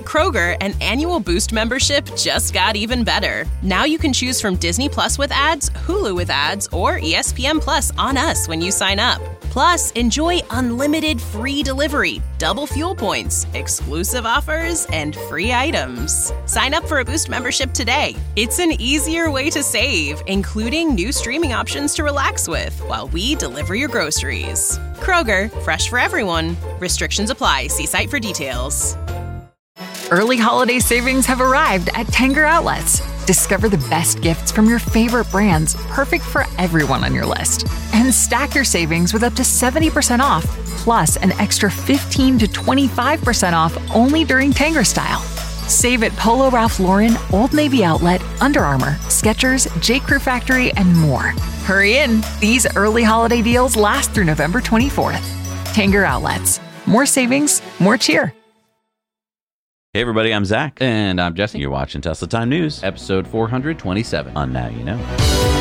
Kroger, an annual Boost membership just got even better. Now you can choose from Disney Plus with ads, Hulu with ads, or ESPN Plus on us when you sign up. Plus, enjoy unlimited free delivery, double fuel points, exclusive offers, and free items. Sign up for a Boost membership today. It's an easier way to save, including new streaming options to relax with while we deliver your groceries. Kroger, fresh for everyone. Restrictions apply. See site for details. Early holiday savings have arrived at Tanger Outlets. Discover the best gifts from your favorite brands, perfect for everyone on your list. And stack your savings with up to 70% off, plus an extra 15 to 25% off only during Tanger Style. Save at Polo Ralph Lauren, Old Navy Outlet, Under Armour, Skechers, J. Crew Factory, and more. Hurry in. These early holiday deals last through November 24th. Tanger Outlets. More savings, more cheer. Hey everybody, I'm Zach. And I'm Jesse. You're watching Tesla Time News. Episode 427. On Now You Know.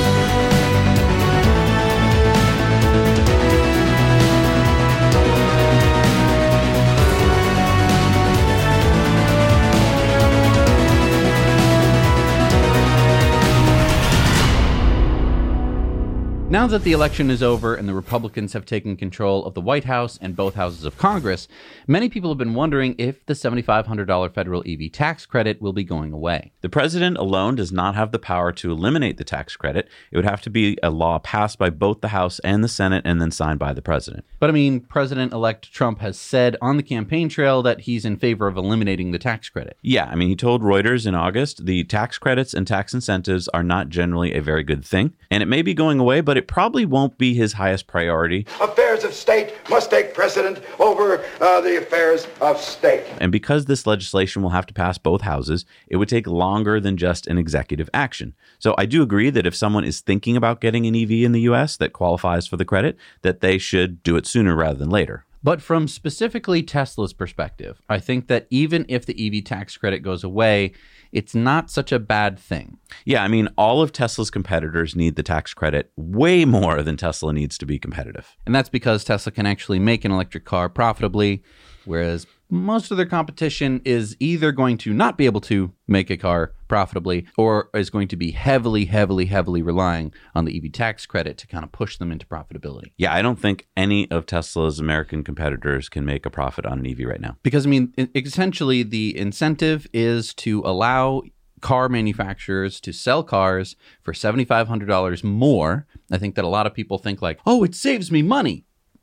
Now that the election is over and the Republicans have taken control of the White House and both houses of Congress, many people have been wondering if the $7,500 federal EV tax credit will be going away. The president alone does not have the power to eliminate the tax credit. It would have to be a law passed by both the House and the Senate and then signed by the president. But I mean, President-elect Trump has said on the campaign trail that he's in favor of eliminating the tax credit. Yeah, I mean, he told Reuters in August, the tax credits and tax incentives are not generally a very good thing, and it may be going away, but it probably won't be his highest priority. Affairs of state must take precedent over the affairs of state. And because this legislation will have to pass both houses, it would take longer than just an executive action. So I do agree that if someone is thinking about getting an EV in the US that qualifies for the credit, that they should do it sooner rather than later. But from specifically Tesla's perspective, I think that even if the EV tax credit goes away, it's not such a bad thing. Yeah, I mean, all of Tesla's competitors need the tax credit way more than Tesla needs to be competitive. And that's because Tesla can actually make an electric car profitably, whereas most of their competition is either going to not be able to make a car profitably or is going to be heavily relying on the EV tax credit to kind of push them into profitability. Yeah, I don't think any of Tesla's American competitors can make a profit on an EV right now. Because, I mean, essentially the incentive is to allow car manufacturers to sell cars for $7,500 more. I think that a lot of people think like, oh, it saves me money.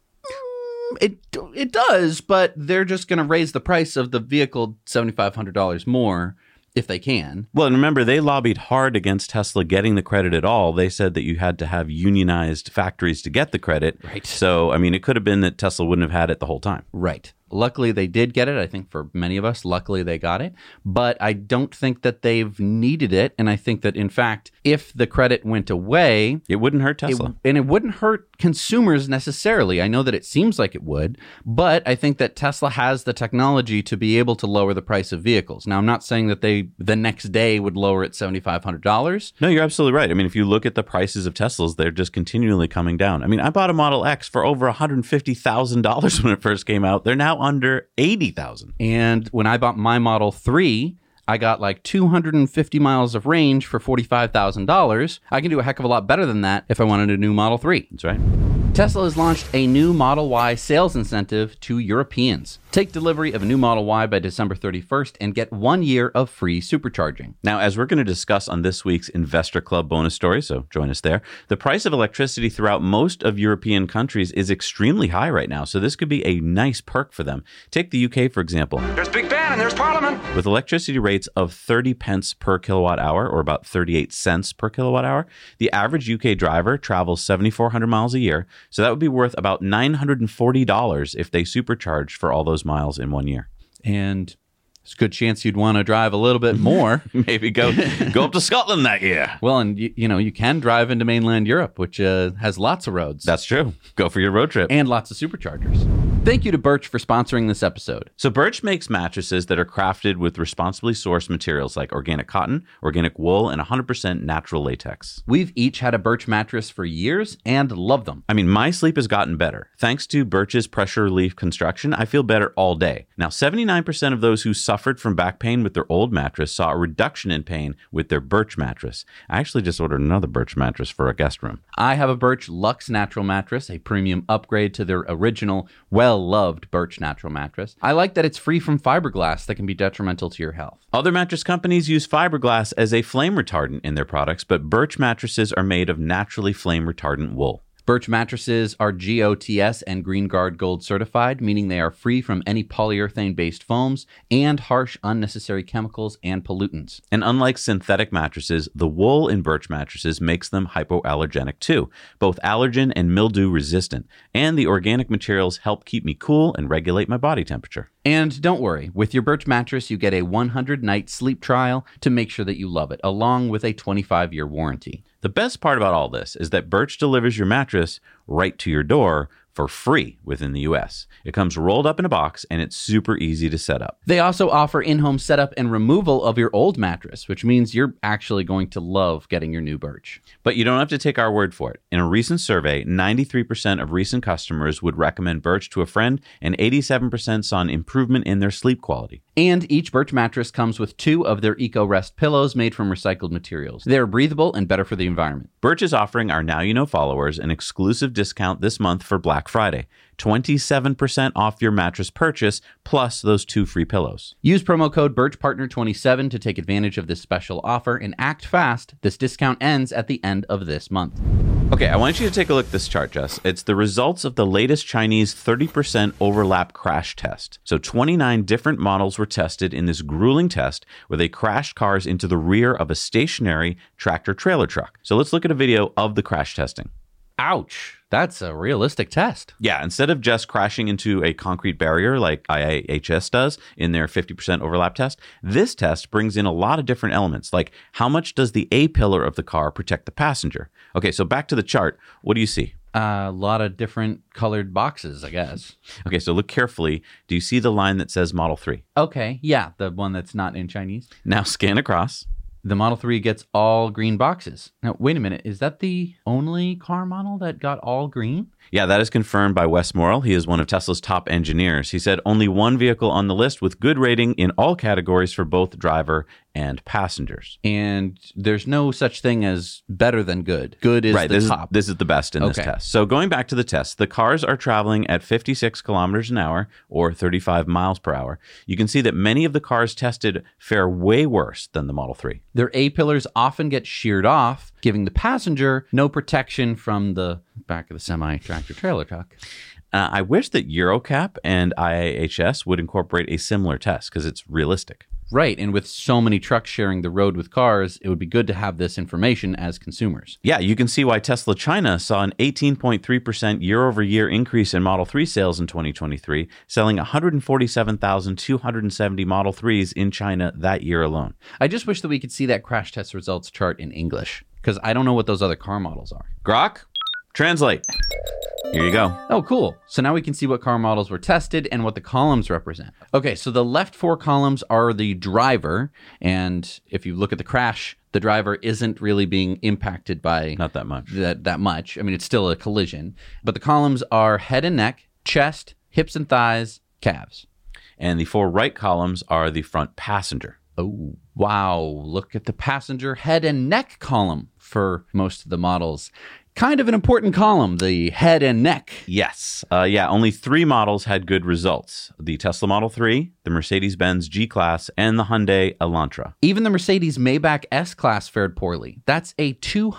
It does, but they're just going to raise the price of the vehicle $7,500 more if they can. Well, and remember, they lobbied hard against Tesla getting the credit at all. They said that you had to have unionized factories to get the credit. Right. So, I mean, it could have been that Tesla wouldn't have had it the whole time. Right. Luckily, they did get it. I think for many of us, luckily they got it. But I don't think that they've needed it. And I think that, in fact, if the credit went away... It wouldn't hurt Tesla. It wouldn't hurt consumers necessarily. I know that it seems like it would. But I think that Tesla has the technology to be able to lower the price of vehicles. Now, I'm not saying that they, the next day, would lower it $7,500. No, you're absolutely right. I mean, if you look at the prices of Teslas, they're just continually coming down. I mean, I bought a Model X for over $150,000 when it first came out. They're now under $80,000. And when I bought my Model 3, I got like 250 miles of range for $45,000. I can do a heck of a lot better than that if I wanted a new Model 3. That's right. Tesla has launched a new Model Y sales incentive to Europeans. Take delivery of a new Model Y by December 31st and get 1 year of free supercharging. Now, as we're going to discuss on this week's Investor Club bonus story, so join us there, the price of electricity throughout most of European countries is extremely high right now, so this could be a nice perk for them. Take the UK, for example. There's Big Ben and there's Parliament. With electricity rates of 30 pence per kilowatt hour, or about 38 cents per kilowatt hour, the average UK driver travels 7,400 miles a year, so that would be worth about $940 if they supercharged for all those miles in 1 year. And there's a good chance you'd want to drive a little bit more. Maybe go up to Scotland that year. Well, and you can drive into mainland Europe, which has lots of roads. That's true. Go for your road trip. And lots of superchargers. Thank you to Birch for sponsoring this episode. So Birch makes mattresses that are crafted with responsibly sourced materials like organic cotton, organic wool, and 100% natural latex. We've each had a Birch mattress for years and love them. I mean, my sleep has gotten better. Thanks to Birch's pressure relief construction, I feel better all day. Now, 79% of those who suffered from back pain with their old mattress saw a reduction in pain with their Birch mattress. I actually just ordered another Birch mattress for a guest room. I have a Birch Luxe Natural mattress, a premium upgrade to their original, well-loved Birch Natural mattress. I like that it's free from fiberglass that can be detrimental to your health. Other mattress companies use fiberglass as a flame retardant in their products, but Birch mattresses are made of naturally flame retardant wool. Birch mattresses are GOTS and Green Guard Gold certified, meaning they are free from any polyurethane-based foams and harsh, unnecessary chemicals and pollutants. And unlike synthetic mattresses, the wool in Birch mattresses makes them hypoallergenic too, both allergen and mildew resistant. And the organic materials help keep me cool and regulate my body temperature. And don't worry, with your Birch mattress, you get a 100-night sleep trial to make sure that you love it, along with a 25-year warranty. The best part about all this is that Birch delivers your mattress right to your door for free within the US. It comes rolled up in a box and it's super easy to set up. They also offer in-home setup and removal of your old mattress, which means you're actually going to love getting your new Birch. But you don't have to take our word for it. In a recent survey, 93% of recent customers would recommend Birch to a friend, and 87% saw an improvement in their sleep quality. And each Birch mattress comes with 2 of their EcoRest pillows made from recycled materials. They're breathable and better for the environment. Birch is offering our Now You Know followers an exclusive discount this month for Black Friday. 27% off your mattress purchase, plus those 2 free pillows. Use promo code BirchPartner27 to take advantage of this special offer and act fast. This discount ends at the end of this month. Okay, I want you to take a look at this chart, Jess. It's the results of the latest Chinese 30% overlap crash test. So 29 different models were tested in this grueling test where they crashed cars into the rear of a stationary tractor-trailer truck. So let's look at a video of the crash testing. Ouch. That's a realistic test. Yeah, instead of just crashing into a concrete barrier like IIHS does in their 50% overlap test, this test brings in a lot of different elements, like how much does the A pillar of the car protect the passenger? Okay, so back to the chart. What do you see? A lot of different colored boxes, I guess. Okay, so look carefully. Do you see the line that says Model 3? Okay, yeah, the one that's not in Chinese. Now scan across. The Model 3 gets all green boxes. Now, wait a minute. Is that the only car model that got all green? Yeah, that is confirmed by Wes Morrill. He is one of Tesla's top engineers. He said only one vehicle on the list with good rating in all categories for both driver and passengers. And there's no such thing as better than good. Good is right, the top. This is the best in this test. So going back to the test, the cars are traveling at 56 kilometers an hour or 35 miles per hour. You can see that many of the cars tested fare way worse than the Model 3. Their A-pillars often get sheared off, giving the passenger no protection from the back of the semi-tractor-trailer truck. I wish that Eurocap and IIHS would incorporate a similar test because it's realistic. Right, and with so many trucks sharing the road with cars, it would be good to have this information as consumers. Yeah, you can see why Tesla China saw an 18.3% year-over-year increase in Model 3 sales in 2023, selling 147,270 Model 3s in China that year alone. I just wish that we could see that crash test results chart in English, because I don't know what those other car models are. Grok, translate. Here you go. Oh, cool. So now we can see what car models were tested and what the columns represent. Okay, so the left 4 columns are the driver. And if you look at the crash, the driver isn't really being impacted by... Not that much. That much. I mean, it's still a collision. But the columns are head and neck, chest, hips and thighs, calves. And the 4 right columns are the front passenger. Oh, wow. Look at the passenger head and neck column for most of the models. Kind of an important column, the head and neck. Yes. Only 3 models had good results. The Tesla Model 3, the Mercedes-Benz G-Class, and the Hyundai Elantra. Even the Mercedes Maybach S-Class fared poorly. That's a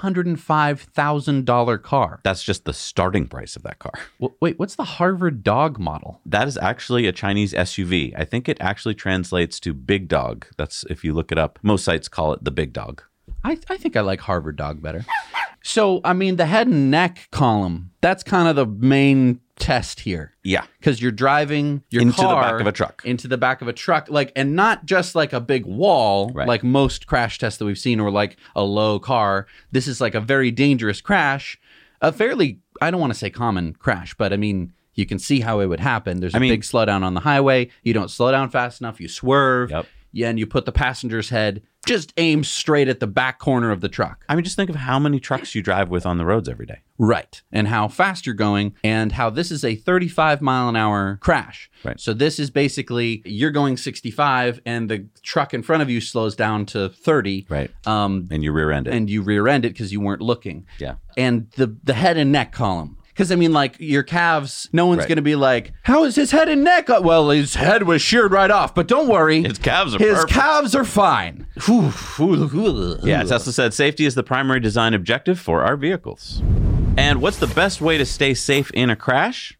$205,000 car. That's just the starting price of that car. Wait, what's the Harvard Dog model? That is actually a Chinese SUV. I think it actually translates to big dog. That's, if you look it up, most sites call it the big dog. I think I like Harvard Dog better. So, I mean, the head and neck column, that's kind of the main test here. Yeah. Because you're driving your into car the back of a truck. Into the back of a truck, and not just like a big wall, right, like most crash tests that we've seen, or like a low car. This is like a very dangerous crash. A fairly, I don't want to say common crash, but I mean, you can see how it would happen. There's a big slowdown on the highway. You don't slow down fast enough. You swerve. Yep. Yeah, and you put the passenger's head just aimed straight at the back corner of the truck. I mean, just think of how many trucks you drive with on the roads every day. Right. And how fast you're going and how this is a 35 mile an hour crash. Right. So this is basically you're going 65 and the truck in front of you slows down to 30. Right. And you rear end it. And you rear end it because you weren't looking. Yeah. And the head and neck column. Because, I mean, like, your calves, no one's going to be like, how is his head and neck? Well, his head was sheared right off, but don't worry. His calves are His calves are fine. Yeah, Tesla said safety is the primary design objective for our vehicles. And what's the best way to stay safe in a crash?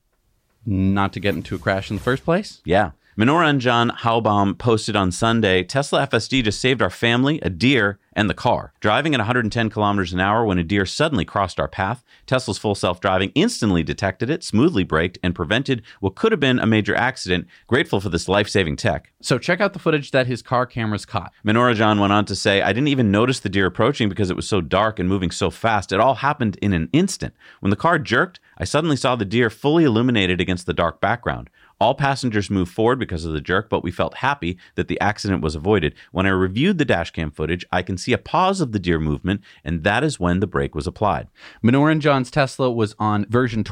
Not to get into a crash in the first place? Yeah. Menorah and John Haubaum posted on Sunday, Tesla FSD just saved our family, a deer, and the car. Driving at 110 kilometers an hour when a deer suddenly crossed our path, Tesla's full self-driving instantly detected it, smoothly braked, and prevented what could have been a major accident. Grateful for this life-saving tech. So check out the footage that his car cameras caught. Menorah John went on to say, I didn't even notice the deer approaching because it was so dark and moving so fast. It all happened in an instant. When the car jerked, I suddenly saw the deer fully illuminated against the dark background. All passengers moved forward because of the jerk, but we felt happy that the accident was avoided. When I reviewed the dashcam footage, I can see a pause of the deer movement, and that is when the brake was applied. Menorah and John's Tesla was on version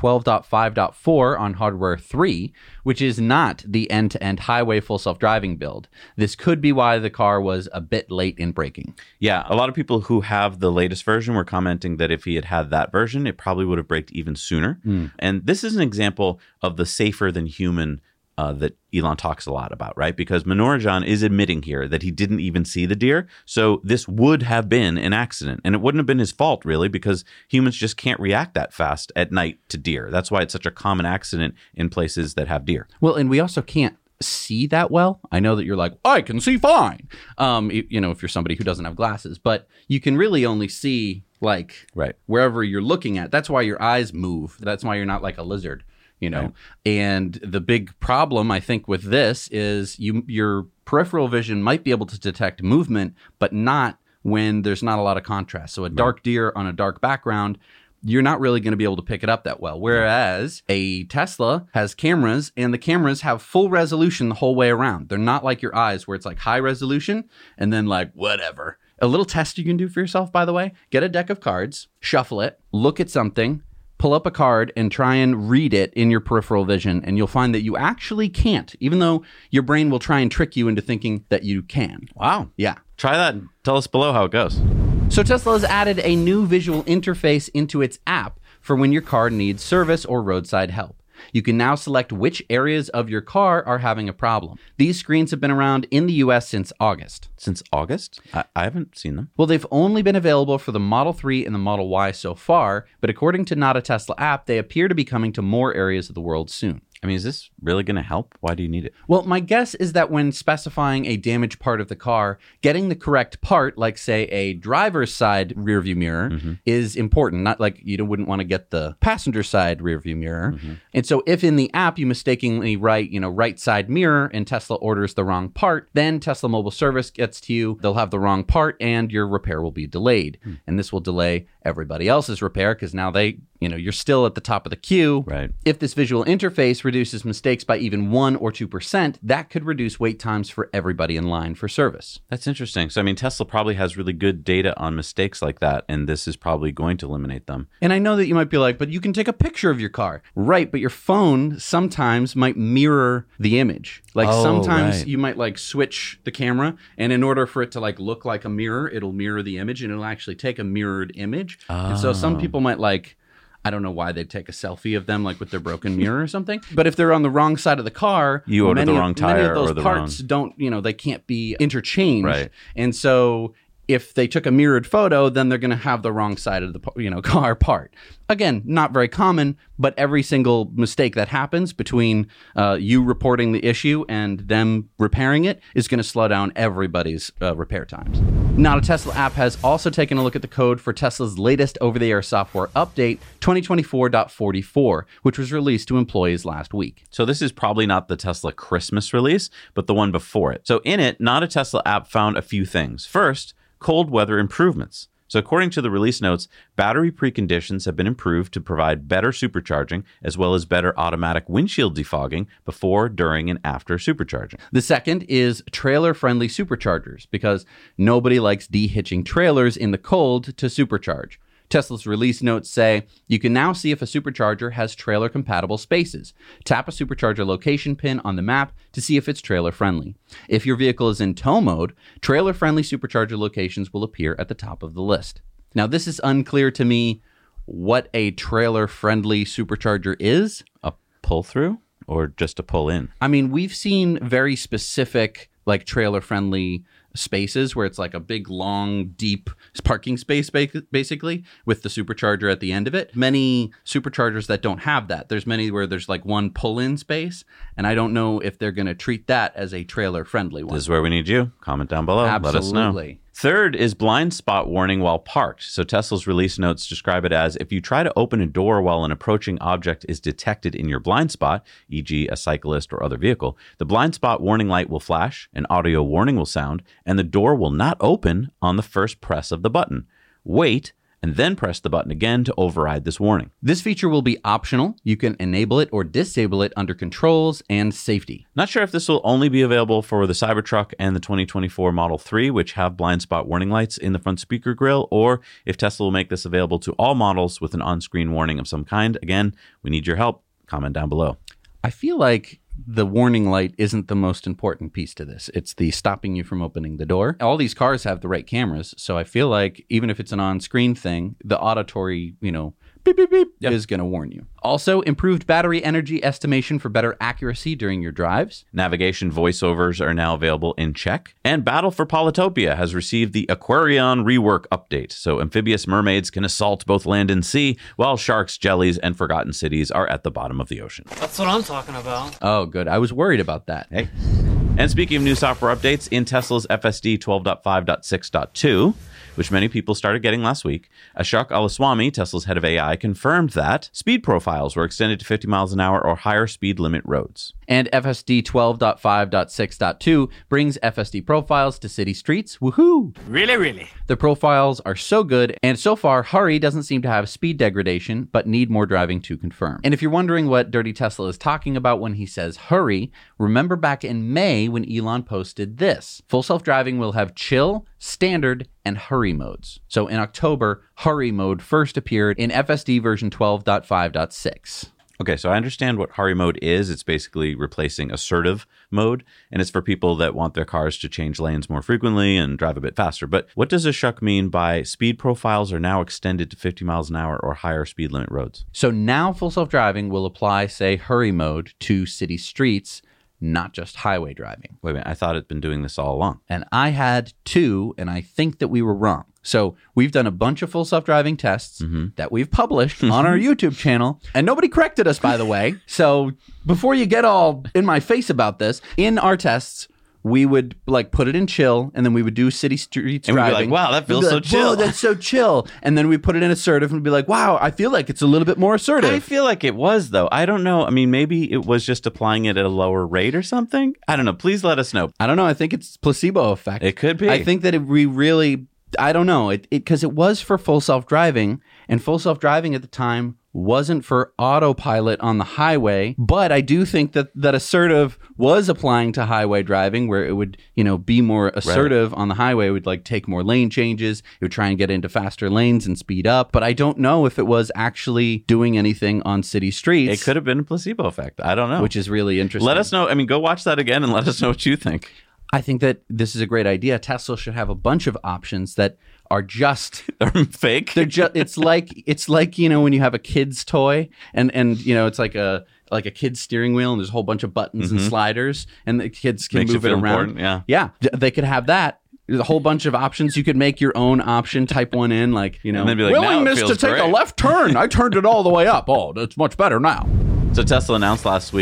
12.5.4 on hardware 3, which is not the end-to-end highway full self-driving build. This could be why the car was a bit late in braking. Yeah, a lot of people who have the latest version were commenting that if he had had that version, it probably would have braked even sooner. And this is an example of the safer than human that Elon talks a lot about, right? Because Menorah John is admitting here that he didn't even see the deer. So this would have been an accident. And it wouldn't have been his fault, really, because humans just can't react that fast at night to deer. That's why it's such a common accident in places that have deer. Well, and we also can't see that well. I know that you're like, I can see fine. You know, if you're somebody who doesn't have glasses, but you can really only see like wherever you're looking at. That's why your eyes move. That's why you're not like a lizard. You know, and the big problem, I think, with this is your peripheral vision might be able to detect movement, but not when there's not a lot of contrast. So a dark deer on a dark background, you're not really going to be able to pick it up that well. Whereas a Tesla has cameras, and the cameras have full resolution the whole way around. They're not like your eyes where it's like high resolution and then like whatever. A little test you can do for yourself, by the way, get a deck of cards, shuffle it, look at something, pull up a card and try and read it in your peripheral vision, and you'll find that you actually can't, even though your brain will try and trick you into thinking that you can. Wow. Yeah. Try that and tell us below how it goes. So Tesla has added a new visual interface into its app for when your car needs service or roadside help. You can now select which areas of your car are having a problem. These screens have been around in the US since August. Since August? I haven't seen them. Well, they've only been available for the Model 3 and the Model Y so far, but according to Not a Tesla app, they appear to be coming to more areas of the world soon. I mean, is this really going to help? Why do you need it? Well, my guess is that when specifying a damaged part of the car, getting the correct part, like say a driver's side rearview mirror, is important. Not like you wouldn't want to get the passenger side rearview mirror. And so if in the app you mistakenly write, right side mirror and Tesla orders the wrong part, then Tesla Mobile Service gets to you, they'll have the wrong part and your repair will be delayed. And this will delay everybody else's repair because now you're still at the top of the queue. Right. If this visual interface reduces mistakes by even 1 or 2%, that could reduce wait times for everybody in line for service. That's interesting. So, I mean, Tesla probably has really good data on mistakes like that, and this is probably going to eliminate them. And I know that you might be like, but you can take a picture of your car. Right, but your phone sometimes might mirror the image. Like sometimes you might like switch the camera, and in order for it to like look like a mirror, it'll mirror the image, and it'll actually take a mirrored image. And so some people might like, I don't know why they'd take a selfie of them like with their broken mirror or something. But if they're on the wrong side of the car, you order the wrong tire, many of those or the parts wrong... don't, they can't be interchanged. Right. And so if they took a mirrored photo, then they're going to have the wrong side of the car part. Again, not very common, but every single mistake that happens between you reporting the issue and them repairing it is going to slow down everybody's repair times. Not a Tesla app has also taken a look at the code for Tesla's latest over-the-air software update, 2024.44, which was released to employees last week. So this is probably not the Tesla Christmas release, but the one before it. So in it, Not a Tesla app found a few things. First, cold weather improvements. So according to the release notes, battery preconditions have been improved to provide better supercharging as well as better automatic windshield defogging before, during, and after supercharging. The second is trailer-friendly superchargers, because nobody likes de-hitching trailers in the cold to supercharge. Tesla's release notes say, you can now see if a supercharger has trailer-compatible spaces. Tap a supercharger location pin on the map to see if it's trailer-friendly. If your vehicle is in tow mode, trailer-friendly supercharger locations will appear at the top of the list. Now, this is unclear to me what a trailer-friendly supercharger is. A pull-through or just a pull-in? I mean, we've seen very specific, like, trailer-friendly spaces where it's like a big, long, deep parking space, basically, with the supercharger at the end of it. Many superchargers that don't have that. There's many where there's like one pull-in space, and I don't know if they're going to treat that as a trailer-friendly one. This is where we need you. Comment down below. Absolutely. Let us know. Third is blind spot warning while parked. So Tesla's release notes describe it as, if you try to open a door while an approaching object is detected in your blind spot, e.g. a cyclist or other vehicle, the blind spot warning light will flash, an audio warning will sound, and the door will not open on the first press of the button. Wait, and then press the button again to override this warning. This feature will be optional. You can enable it or disable it under controls and safety. Not sure if this will only be available for the Cybertruck and the 2024 Model 3, which have blind spot warning lights in the front speaker grille, or if Tesla will make this available to all models with an on-screen warning of some kind. Again, we need your help. Comment down below. I feel like the warning light isn't the most important piece to this. It's the stopping you from opening the door. All these cars have the right cameras, so I feel like even if it's an on-screen thing, the auditory, beep, beep, beep, is going to warn you. Also, improved battery energy estimation for better accuracy during your drives. Navigation voiceovers are now available in Czech. And Battle for Polytopia has received the Aquarion rework update. So amphibious mermaids can assault both land and sea, while sharks, jellies, and forgotten cities are at the bottom of the ocean. That's what I'm talking about. Oh, good. I was worried about that. Hey. And speaking of new software updates, in Tesla's FSD 12.5.6.2, which many people started getting last week, Ashok Alaswamy, Tesla's head of AI, confirmed that speed profiles were extended to 50 miles an hour or higher speed limit roads. And FSD 12.5.6.2 brings FSD profiles to city streets. Woohoo! Really? The profiles are so good, and so far, Hurry doesn't seem to have speed degradation, but need more driving to confirm. And if you're wondering what Dirty Tesla is talking about when he says hurry, remember back in May when Elon posted this. Full self-driving will have chill, standard, and hurry modes. So in October, hurry mode first appeared in FSD version 12.5.6. Okay, so I understand what hurry mode is. It's basically replacing assertive mode, and it's for people that want their cars to change lanes more frequently and drive a bit faster. But what does Ashok mean by speed profiles are now extended to 50 miles an hour or higher speed limit roads? So now full self-driving will apply, say, hurry mode to city streets, not just highway driving. Wait a minute, I thought it'd been doing this all along. And I had too, and I think that we were wrong. So we've done a bunch of full self-driving tests that we've published on our YouTube channel, and nobody corrected us, by the way. So before you get all in my face about this, in our tests, we would put it in chill, and then we would do city streets and driving. We'd be like, wow, that feels so chill. Whoa, that's so chill. And then we put it in assertive and we'd be like, wow, I feel like it's a little bit more assertive. I feel like it was, though. I don't know. I mean, maybe it was just applying it at a lower rate or something. I don't know. Please let us know. I don't know. I think it's placebo effect. It could be. I think that we really, I don't know, because it was for full self-driving, and full self-driving at the time wasn't for autopilot on the highway, but I do think that assertive was applying to highway driving, where it would, be more assertive on the highway. It would take more lane changes. It would try and get into faster lanes and speed up. But I don't know if it was actually doing anything on city streets. It could have been a placebo effect. I don't know. Which is really interesting. Let us know. I mean, go watch that again and let us know what you think. I think that this is a great idea. Tesla should have a bunch of options that are just fake. They're just it's like when you have a kid's toy and it's like a kid's steering wheel and there's a whole bunch of buttons and sliders and the kids can move it around. Yeah. They could have that. There's a whole bunch of options. You could make your own option, type one in, and then be like, willingness to take a left turn. I turned it all the way up. Oh, that's much better now. So Tesla announced last week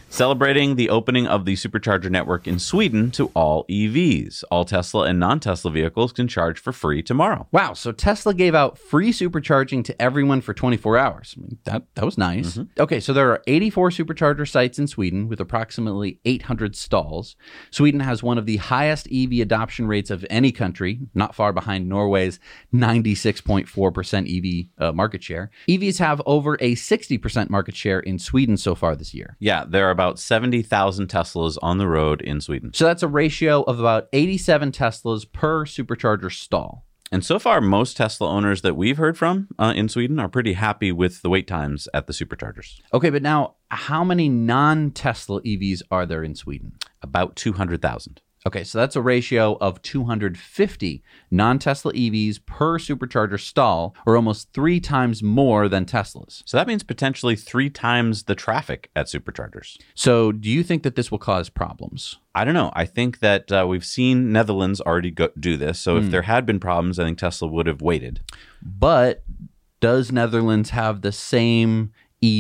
Celebrating the opening of the supercharger network in Sweden to all EVs. All Tesla and non-Tesla vehicles can charge for free tomorrow. Wow, so Tesla gave out free supercharging to everyone for 24 hours. I mean, that was nice. Okay, so there are 84 supercharger sites in Sweden with approximately 800 stalls. Sweden has one of the highest EV adoption rates of any country, not far behind Norway's 96.4% EV market share. EVs have over a 60% market share in Sweden so far this year. Yeah, there are about 70,000 Teslas on the road in Sweden. So that's a ratio of about 87 Teslas per supercharger stall. And so far, most Tesla owners that we've heard from in Sweden are pretty happy with the wait times at the superchargers. Okay, but now, how many non-Tesla EVs are there in Sweden? About 200,000. Okay, so that's a ratio of 250 non-Tesla EVs per supercharger stall, or almost 3 times more than Teslas. So that means potentially 3 times the traffic at superchargers. So do you think that this will cause problems? I don't know. I think that we've seen Netherlands already do this. So if there had been problems, I think Tesla would have waited. But does Netherlands have the same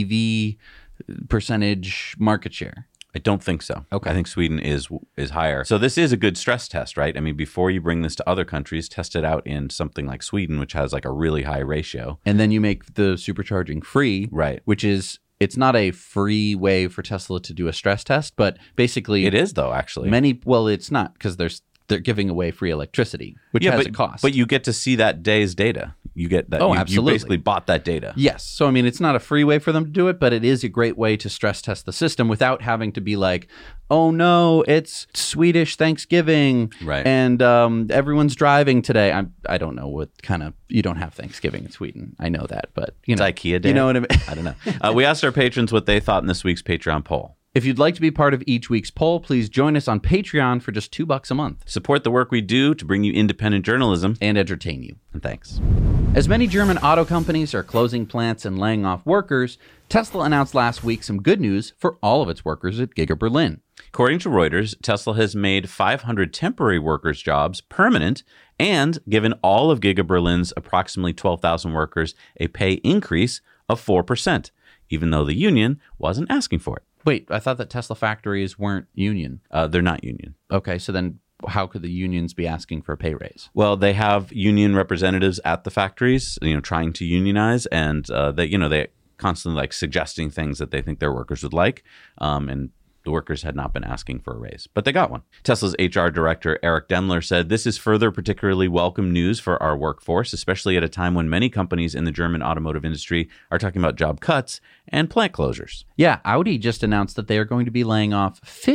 EV percentage market share? I don't think so. Okay. I think Sweden is higher. So this is a good stress test, right? I mean, before you bring this to other countries, test it out in something like Sweden, which has like a really high ratio. And then you make the supercharging free, Right. Which is, it's not a free way for Tesla to do a stress test, but basically It is, though, actually. well, it's not, because they're giving away free electricity, which has a cost. But you get to see that day's data. You get that. Oh, you absolutely. basically bought that data. Yes. So, I mean, it's not a free way for them to do it, but it is a great way to stress test the system without having to be like, oh, no, it's Swedish Thanksgiving. Right. And everyone's driving today. I don't know what kind of, you don't have Thanksgiving in Sweden. I know that, but, you know. It's IKEA Day. You know what I mean? I don't know. We asked our patrons what they thought in this week's Patreon poll. If you'd like to be part of each week's poll, please join us on Patreon for just $2 a month. Support the work we do to bring you independent journalism. And entertain you. And thanks. As many German auto companies are closing plants and laying off workers, Tesla announced last week some good news for all of its workers at Giga Berlin. According to Reuters, Tesla has made 500 temporary workers' jobs permanent and given all of Giga Berlin's approximately 12,000 workers a pay increase of 4%, even though the union wasn't asking for it. Wait, I thought that Tesla factories weren't union. They're not union. Okay, so then how could the unions be asking for a pay raise? Well, they have union representatives at the factories, trying to unionize, and they constantly like suggesting things that they think their workers would like, and the workers had not been asking for a raise, but they got one. Tesla's HR director, Eric Demler, said this is further particularly welcome news for our workforce, especially at a time when many companies in the German automotive industry are talking about job cuts and plant closures. Yeah, Audi just announced that they are going to be laying off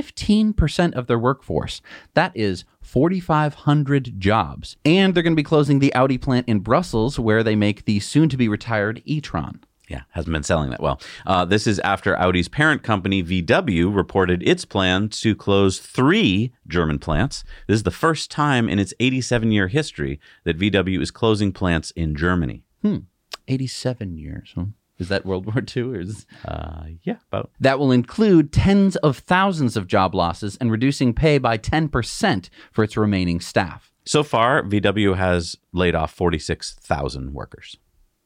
15% of their workforce. That is 4,500 jobs. And they're going to be closing the Audi plant in Brussels, where they make the soon-to-be-retired e-tron. Yeah, hasn't been selling that well. This is after Audi's parent company, VW, reported its plan to close 3 German plants. This is the first time in its 87-year history that VW is closing plants in Germany. 87 years, huh? Is that World War II? Or is... Yeah, about. That will include tens of thousands of job losses and reducing pay by 10% for its remaining staff. So far, VW has laid off 46,000 workers.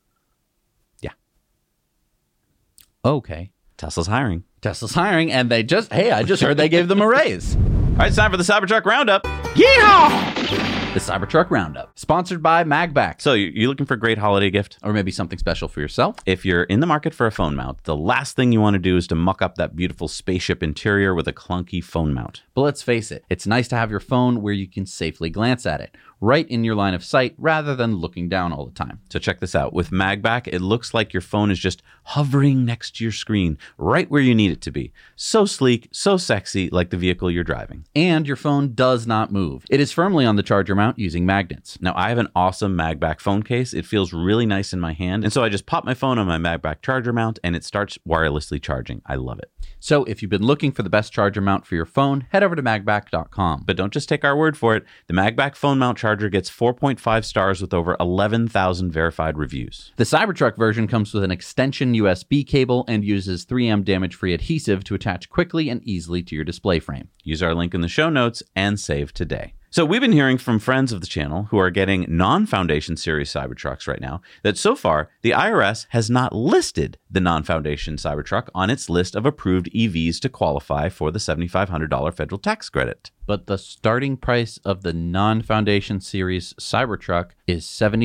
Okay. Tesla's hiring. Tesla's hiring, and I just heard they gave them a raise. All right, it's time for the Cybertruck Roundup. The Cybertruck Roundup, sponsored by Magback. So you looking for a great holiday gift? Or maybe something special for yourself? If you're in the market for a phone mount, the last thing you want to do is to muck up that beautiful spaceship interior with a clunky phone mount. But let's face it, it's nice to have your phone where you can safely glance at it, right in your line of sight, rather than looking down all the time. So check this out. With Magback, it looks like your phone is just hovering next to your screen, right where you need it to be. So sleek, so sexy, like the vehicle you're driving. And your phone does not move. It is firmly on the charger mount using magnets. Now, I have an awesome Magback phone case. It feels really nice in my hand. And so I just pop my phone on my Magback charger mount, and it starts wirelessly charging. I love it. So if you've been looking for the best charger mount for your phone, head over to magback.com. But don't just take our word for it. The Magback phone mount charger gets 4.5 stars with over 11,000 verified reviews. The Cybertruck version comes with an extension USB cable and uses 3M damage-free adhesive to attach quickly and easily to your display frame. Use our link in the show notes and save today. So we've been hearing from friends of the channel who are getting non-Foundation series Cybertrucks right now that so far the IRS has not listed the non-foundation Cybertruck on its list of approved EVs to qualify for the $7,500 federal tax credit. But the starting price of the non-foundation series Cybertruck is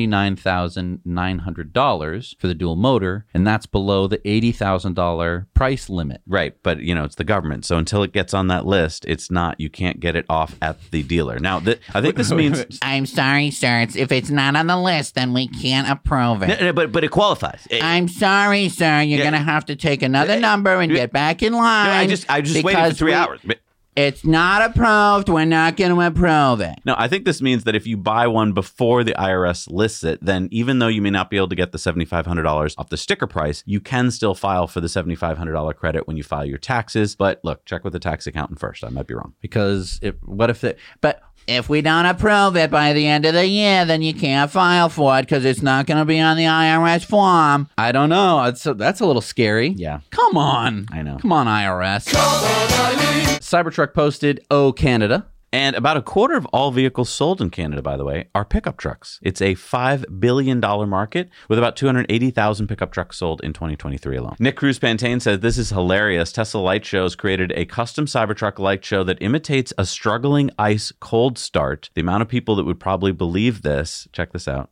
$79,900 for the dual motor, and that's below the $80,000 price limit. Right, but it's the government, so until it gets on that list, it's not. You can't get it off at the dealer. Now, I think this means. I'm sorry, sir. If it's not on the list, then we can't approve it. No, but it qualifies. I'm sorry, sir. You're gonna have to take another number and get back in line. No, I just waited for 3 hours. It's not approved. We're not going to approve it. No, I think this means that if you buy one before the IRS lists it, then even though you may not be able to get the $7,500 off the sticker price, you can still file for the $7,500 credit when you file your taxes. But look, check with the tax accountant first. I might be wrong. Because if we don't approve it by the end of the year, then you can't file for it because it's not going to be on the IRS form. I don't know. That's a little scary. Yeah. Come on. I know. Come on, IRS. Cybertruck posted, "Oh, Canada." And about a quarter of all vehicles sold in Canada, by the way, are pickup trucks. It's a $5 billion market with about 280,000 pickup trucks sold in 2023 alone. Nick Cruz-Pantane says, this is hilarious. Tesla Light Shows created a custom Cybertruck light show that imitates a struggling ice cold start. The amount of people that would probably believe this, check this out.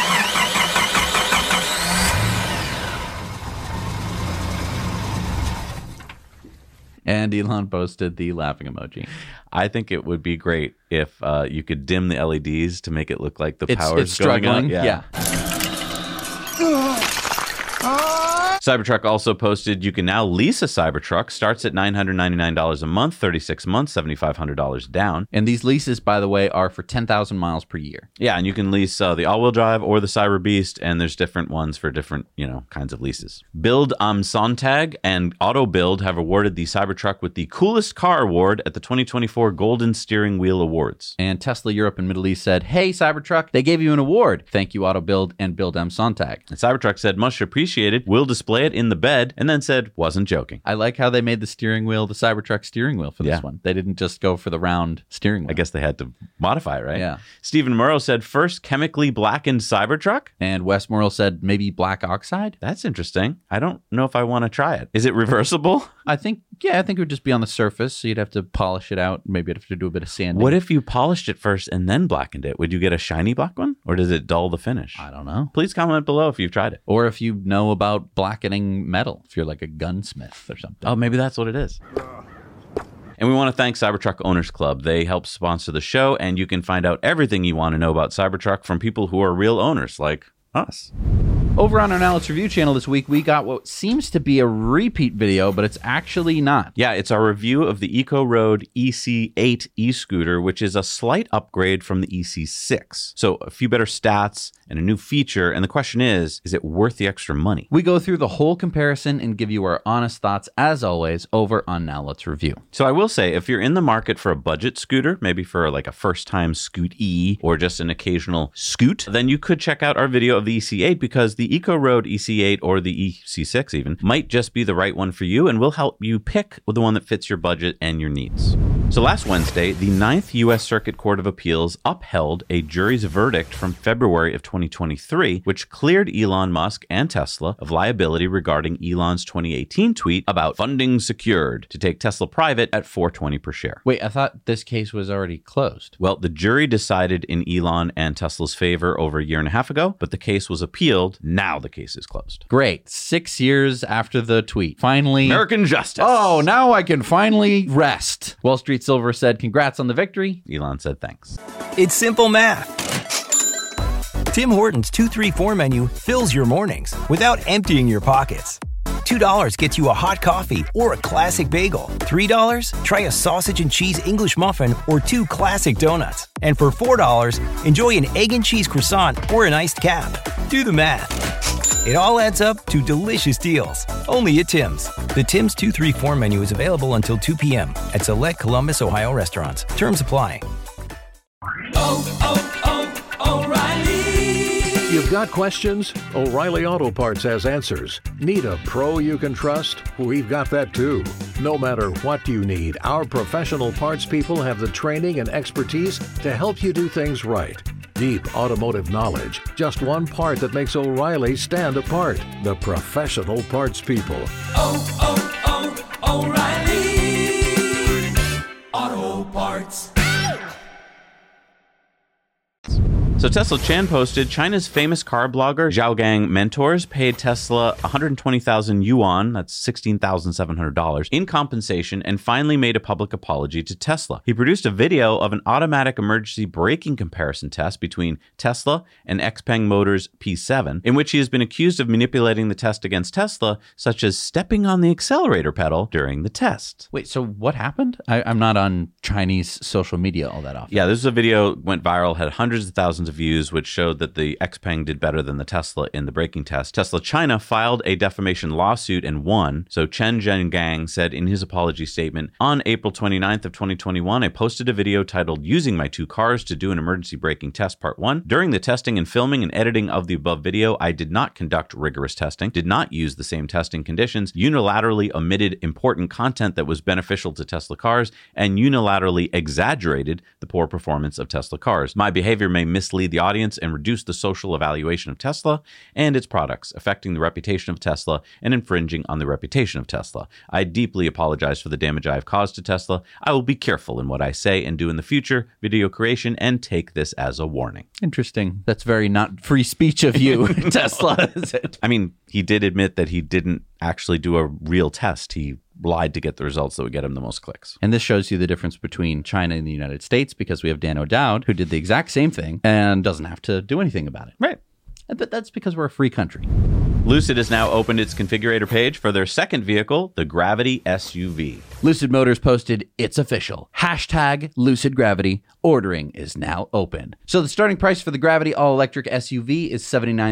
And Elon posted the laughing emoji. I think it would be great if you could dim the LEDs to make it look like the power's it's struggling. going out. Yeah. Cybertruck also posted you can now lease a Cybertruck. Starts at $999 a month, 36 months, $7,500 down. And these leases, by the way, are for 10,000 miles per year. Yeah, and you can lease the all-wheel drive or the Cyber Beast, and there's different ones for different, kinds of leases. Build am Sonntag and Auto Build have awarded the Cybertruck with the Coolest Car Award at the 2024 Golden Steering Wheel Awards. And Tesla Europe and Middle East said, "Hey, Cybertruck, they gave you an award. Thank you, Auto Build and Build am Sonntag." And Cybertruck said, much appreciated. We'll display it in the bed, and then said, wasn't joking. I like how they made the Cybertruck steering wheel for this one. They didn't just go for the round steering wheel. I guess they had to modify it, right? Yeah. Stephen Murrow said, first chemically blackened Cybertruck? And Wes Morrill said, maybe black oxide? That's interesting. I don't know if I want to try it. Is it reversible? I think it would just be on the surface, so you'd have to polish it out. Maybe you'd have to do a bit of sanding. What if you polished it first and then blackened it? Would you get a shiny black one? Or does it dull the finish? I don't know. Please comment below if you've tried it. Or if you know about blackening metal, if you're like a gunsmith or something. Oh, maybe that's what it is. And we want to thank Cybertruck Owners Club. They help sponsor the show, and you can find out everything you want to know about Cybertruck from people who are real owners like us. Over on our Now Let's Review channel this week, we got what seems to be a repeat video, but it's actually not. Yeah, it's our review of the EcoRoad EC8 e-scooter, which is a slight upgrade from the EC6. So a few better stats and a new feature. And the question is it worth the extra money? We go through the whole comparison and give you our honest thoughts, as always, over on Now Let's Review. So I will say, if you're in the market for a budget scooter, maybe for like a first-time Scoot E or just an occasional Scoot, then you could check out our video of the EC8, because the EcoRoad EC8 or the EC6 even might just be the right one for you, and we'll help you pick the one that fits your budget and your needs. So last Wednesday, the 9th U.S. Circuit Court of Appeals upheld a jury's verdict from February of 2023, which cleared Elon Musk and Tesla of liability regarding Elon's 2018 tweet about funding secured to take Tesla private at $4.20 per share. Wait, I thought this case was already closed. Well, the jury decided in Elon and Tesla's favor over a year and a half ago, but the case was appealed. Now the case is closed. Great. 6 years after the tweet. Finally. American justice. Oh, now I can finally rest. Wall Street Silver said, congrats on the victory. Elon said thanks. It's simple math. Tim Hortons 2-3-4 menu fills your mornings without emptying your pockets. $2 gets you a hot coffee or a classic bagel. $3, try a sausage and cheese English muffin or 2 classic donuts. And for $4, enjoy an egg and cheese croissant or an iced cap. Do the math. It all adds up to delicious deals. Only at Tim's. The Tim's 2-3-4 menu is available until 2 p.m. at select Columbus, Ohio restaurants. Terms apply. O'Reilly. You've got questions? O'Reilly Auto Parts has answers. Need a pro you can trust? We've got that too. No matter what you need, our professional parts people have the training and expertise to help you do things right. Deep automotive knowledge. Just one part that makes O'Reilly stand apart. The professional parts people. O'Reilly Auto Parts. So Tesla Chan posted, China's famous car blogger Zhaogang Mentors paid Tesla 120,000 yuan, that's $16,700, in compensation and finally made a public apology to Tesla. He produced a video of an automatic emergency braking comparison test between Tesla and XPeng Motors P7, in which he has been accused of manipulating the test against Tesla, such as stepping on the accelerator pedal during the test. Wait, so what happened? I'm not on Chinese social media all that often. Yeah, this is a video, went viral, had hundreds of thousands of views, which showed that the XPeng did better than the Tesla in the braking test. Tesla China filed a defamation lawsuit and won. So Chen Zhengang said in his apology statement, on April 29th of 2021, I posted a video titled Using My Two Cars to Do an Emergency Braking Test Part 1. During the testing and filming and editing of the above video, I did not conduct rigorous testing, did not use the same testing conditions, unilaterally omitted important content that was beneficial to Tesla cars, and unilaterally exaggerated the poor performance of Tesla cars. My behavior may mislead the audience and reduce the social evaluation of Tesla and its products, affecting the reputation of Tesla and infringing on the reputation of Tesla. I deeply apologize for the damage I have caused to Tesla. I will be careful in what I say and do in the future video creation and take this as a warning. Interesting. That's very not free speech of you, Tesla, is it? I mean, he did admit that he didn't actually do a real test. He lied to get the results that would get him the most clicks. And this shows you the difference between China and the United States, because we have Dan O'Dowd, who did the exact same thing and doesn't have to do anything about it. Right. But that's because we're a free country. Lucid has now opened its configurator page for their second vehicle, the Gravity SUV. Lucid Motors posted, it's official. Hashtag Lucid Gravity. Ordering is now open. So the starting price for the Gravity all-electric SUV is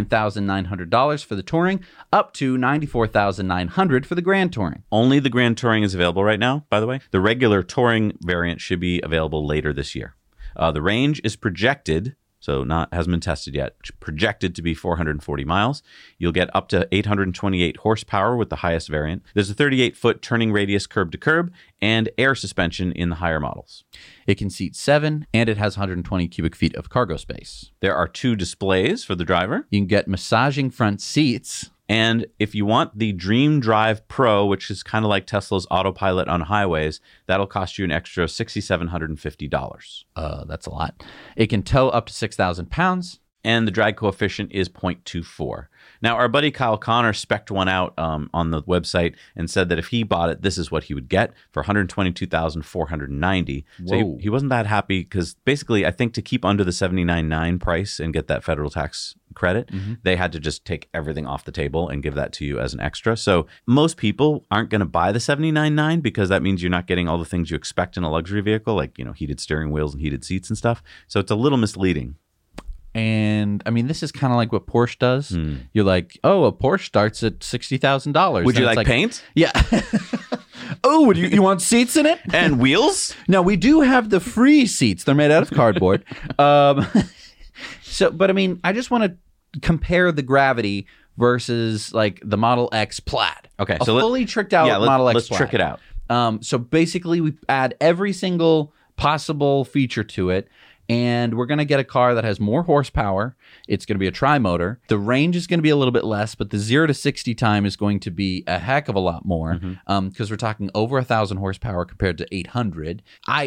$79,900 for the Touring, up to $94,900 for the Grand Touring. Only the Grand Touring is available right now, by the way. The regular Touring variant should be available later this year. The range is projected, so hasn't been tested yet, projected to be 440 miles. You'll get up to 828 horsepower with the highest variant. There's a 38-foot turning radius curb to curb and air suspension in the higher models. It can seat 7, and it has 120 cubic feet of cargo space. There are 2 displays for the driver. You can get massaging front seats. And if you want the Dream Drive Pro, which is kind of like Tesla's autopilot on highways, that'll cost you an extra $6,750. That's a lot. It can tow up to 6,000 pounds. And the drag coefficient is 0.24. Now, our buddy Kyle Connor spec'd one out on the website and said that if he bought it, this is what he would get for $122,490. So he wasn't that happy because basically, I think to keep under the $79,900 price and get that federal tax credit, they had to just take everything off the table and give that to you as an extra. So most people aren't going to buy the $79,900 because that means you're not getting all the things you expect in a luxury vehicle, like, heated steering wheels and heated seats and stuff. So it's a little misleading. And I mean, this is kind of like what Porsche does. You're like, oh, a Porsche starts at $60,000. Would you like paint? Yeah. Oh, you want seats in it? And wheels? No, we do have the free seats. They're made out of cardboard. But I mean, I just want to compare the Gravity versus like the Model X Plaid. Okay. So fully tricked out Model X let's Plaid. trick it out. So basically, we add every single possible feature to it. And we're going to get a car that has more horsepower. It's going to be a tri-motor. The range is going to be a little bit less, but the 0 to 60 time is going to be a heck of a lot more because we're talking over 1,000 horsepower compared to 800.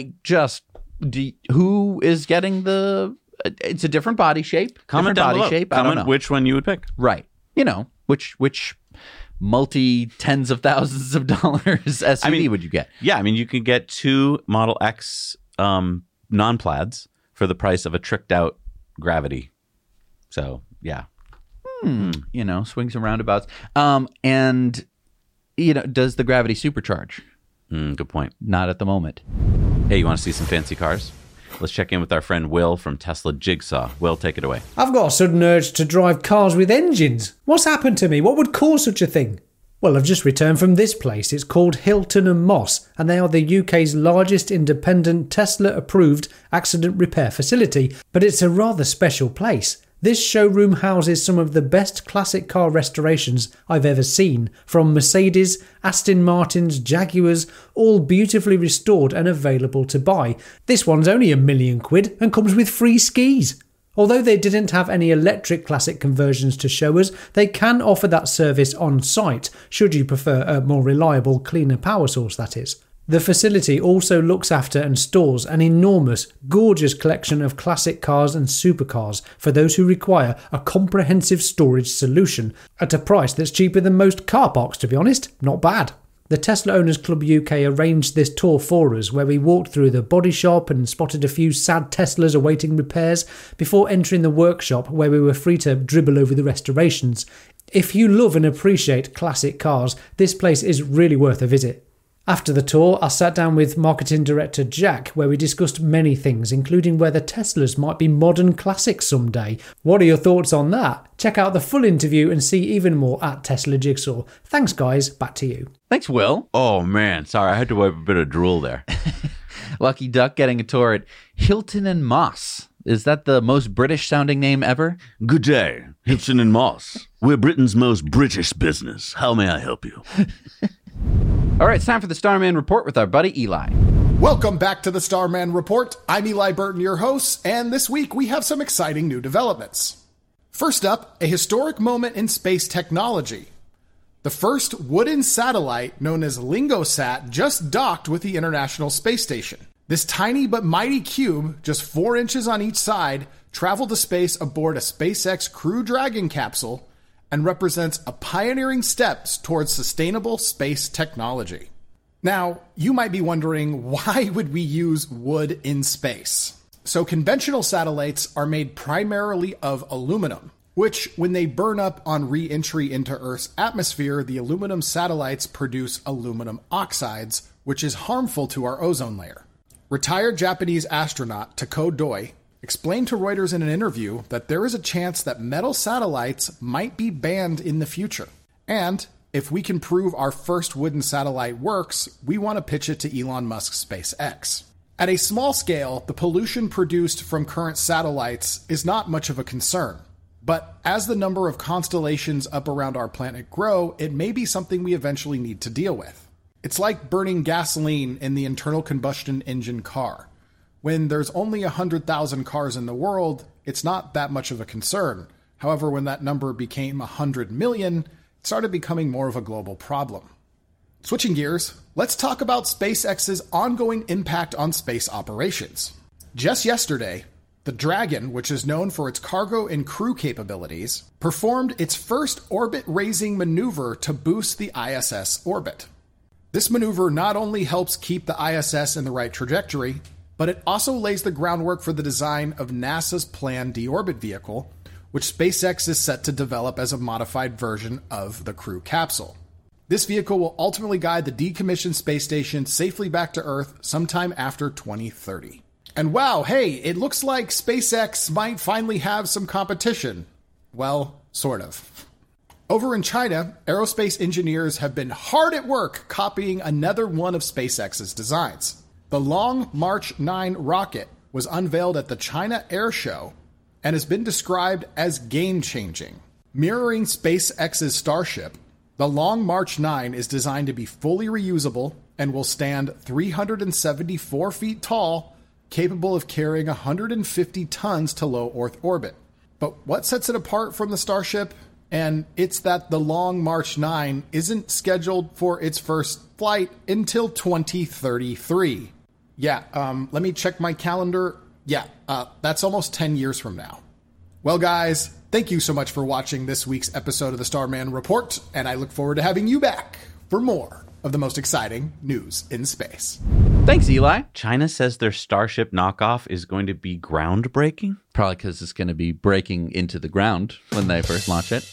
Who is getting it's a different body shape. Comment down below. Comment which one you would pick. Right. Which multi-tens of thousands of dollars SUV would you get? Yeah, I mean, you could get 2 Model X non-plaids for the price of a tricked out Gravity. So, yeah. Swings and roundabouts. And, does the Gravity supercharge? Good point. Not at the moment. Hey, you want to see some fancy cars? Let's check in with our friend Will from Tesla Jigsaw. Will, take it away. I've got a sudden urge to drive cars with engines. What's happened to me? What would cause such a thing? Well, I've just returned from this place. It's called Hilton and Moss, and they are the UK's largest independent Tesla-approved accident repair facility, but it's a rather special place. This showroom houses some of the best classic car restorations I've ever seen, from Mercedes, Aston Martins, Jaguars, all beautifully restored and available to buy. This one's only £1 million and comes with free skis. Although they didn't have any electric Classic conversions to show us, they can offer that service on site, should you prefer a more reliable, cleaner power source, that is. The facility also looks after and stores an enormous, gorgeous collection of classic cars and supercars for those who require a comprehensive storage solution, at a price that's cheaper than most car parks, to be honest. Not bad. The Tesla Owners Club UK arranged this tour for us, where we walked through the body shop and spotted a few sad Teslas awaiting repairs before entering the workshop, where we were free to dribble over the restorations. If you love and appreciate classic cars, this place is really worth a visit. After the tour, I sat down with marketing director Jack, where we discussed many things, including whether Teslas might be modern classics someday. What are your thoughts on that? Check out the full interview and see even more at Tesla Jigsaw. Thanks, guys. Back to you. Thanks, Will. Oh, man. Sorry, I had to wipe a bit of drool there. Lucky Duck getting a tour at Hilton and Moss. Is that the most British-sounding name ever? Good day, Hilton and Moss. We're Britain's most British business. How may I help you? All right, it's time for the Starman Report with our buddy Eli. Welcome back to the Starman Report. I'm Eli Burton, your host, and this week we have some exciting new developments. First up, a historic moment in space technology. The first wooden satellite, known as LingoSat, just docked with the International Space Station. This tiny but mighty cube, just 4 inches on each side, traveled to space aboard a SpaceX Crew Dragon capsule and represents a pioneering steps towards sustainable space technology. Now, you might be wondering, why would we use wood in space? So conventional satellites are made primarily of aluminum, which, when they burn up on re-entry into Earth's atmosphere, the aluminum satellites produce aluminum oxides, which is harmful to our ozone layer. Retired Japanese astronaut Tako Doi explained to Reuters in an interview that there is a chance that metal satellites might be banned in the future. And if we can prove our first wooden satellite works, we want to pitch it to Elon Musk's SpaceX. At a small scale, the pollution produced from current satellites is not much of a concern. But as the number of constellations up around our planet grow, it may be something we eventually need to deal with. It's like burning gasoline in the internal combustion engine car. When there's only 100,000 cars in the world, it's not that much of a concern. However, when that number became 100 million, it started becoming more of a global problem. Switching gears, let's talk about SpaceX's ongoing impact on space operations. Just yesterday, the Dragon, which is known for its cargo and crew capabilities, performed its first orbit-raising maneuver to boost the ISS orbit. This maneuver not only helps keep the ISS in the right trajectory, but it also lays the groundwork for the design of NASA's planned deorbit vehicle, which SpaceX is set to develop as a modified version of the Crew capsule. This vehicle will ultimately guide the decommissioned space station safely back to Earth sometime after 2030. And wow, hey, it looks like SpaceX might finally have some competition. Well, sort of. Over in China, aerospace engineers have been hard at work copying another one of SpaceX's designs. The Long March 9 rocket was unveiled at the China Air Show and has been described as game-changing. Mirroring SpaceX's Starship, the Long March 9 is designed to be fully reusable and will stand 374 feet tall, capable of carrying 150 tons to low Earth orbit. But what sets it apart from the Starship? And it's that the Long March 9 isn't scheduled for its first flight until 2033. Let me check my calendar. That's almost 10 years from now. Well, guys, thank you so much for watching this week's episode of the Starman Report, and I look forward to having you back for more of the most exciting news in space. Thanks, Eli. China says their Starship knockoff is going to be groundbreaking? Probably because it's going to be breaking into the ground when they first launch it.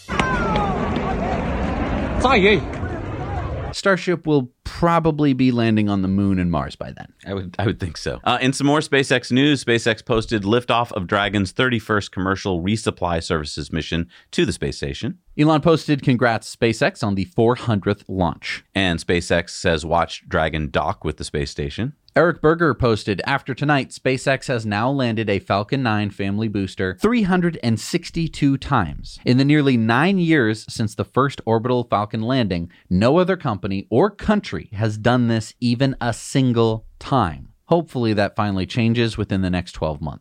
Starship will probably be landing on the moon and Mars by then. I would think so. In some more SpaceX news, SpaceX posted liftoff of Dragon's 31st commercial resupply services mission to the space station. Elon posted congrats SpaceX on the 400th launch. And SpaceX says watch Dragon dock with the space station. Eric Berger posted, after tonight, SpaceX has now landed a Falcon 9 family booster 362 times. In the nearly 9 years since the first orbital Falcon landing, no other company or country has done this even a single time. Hopefully that finally changes within the next 12 months.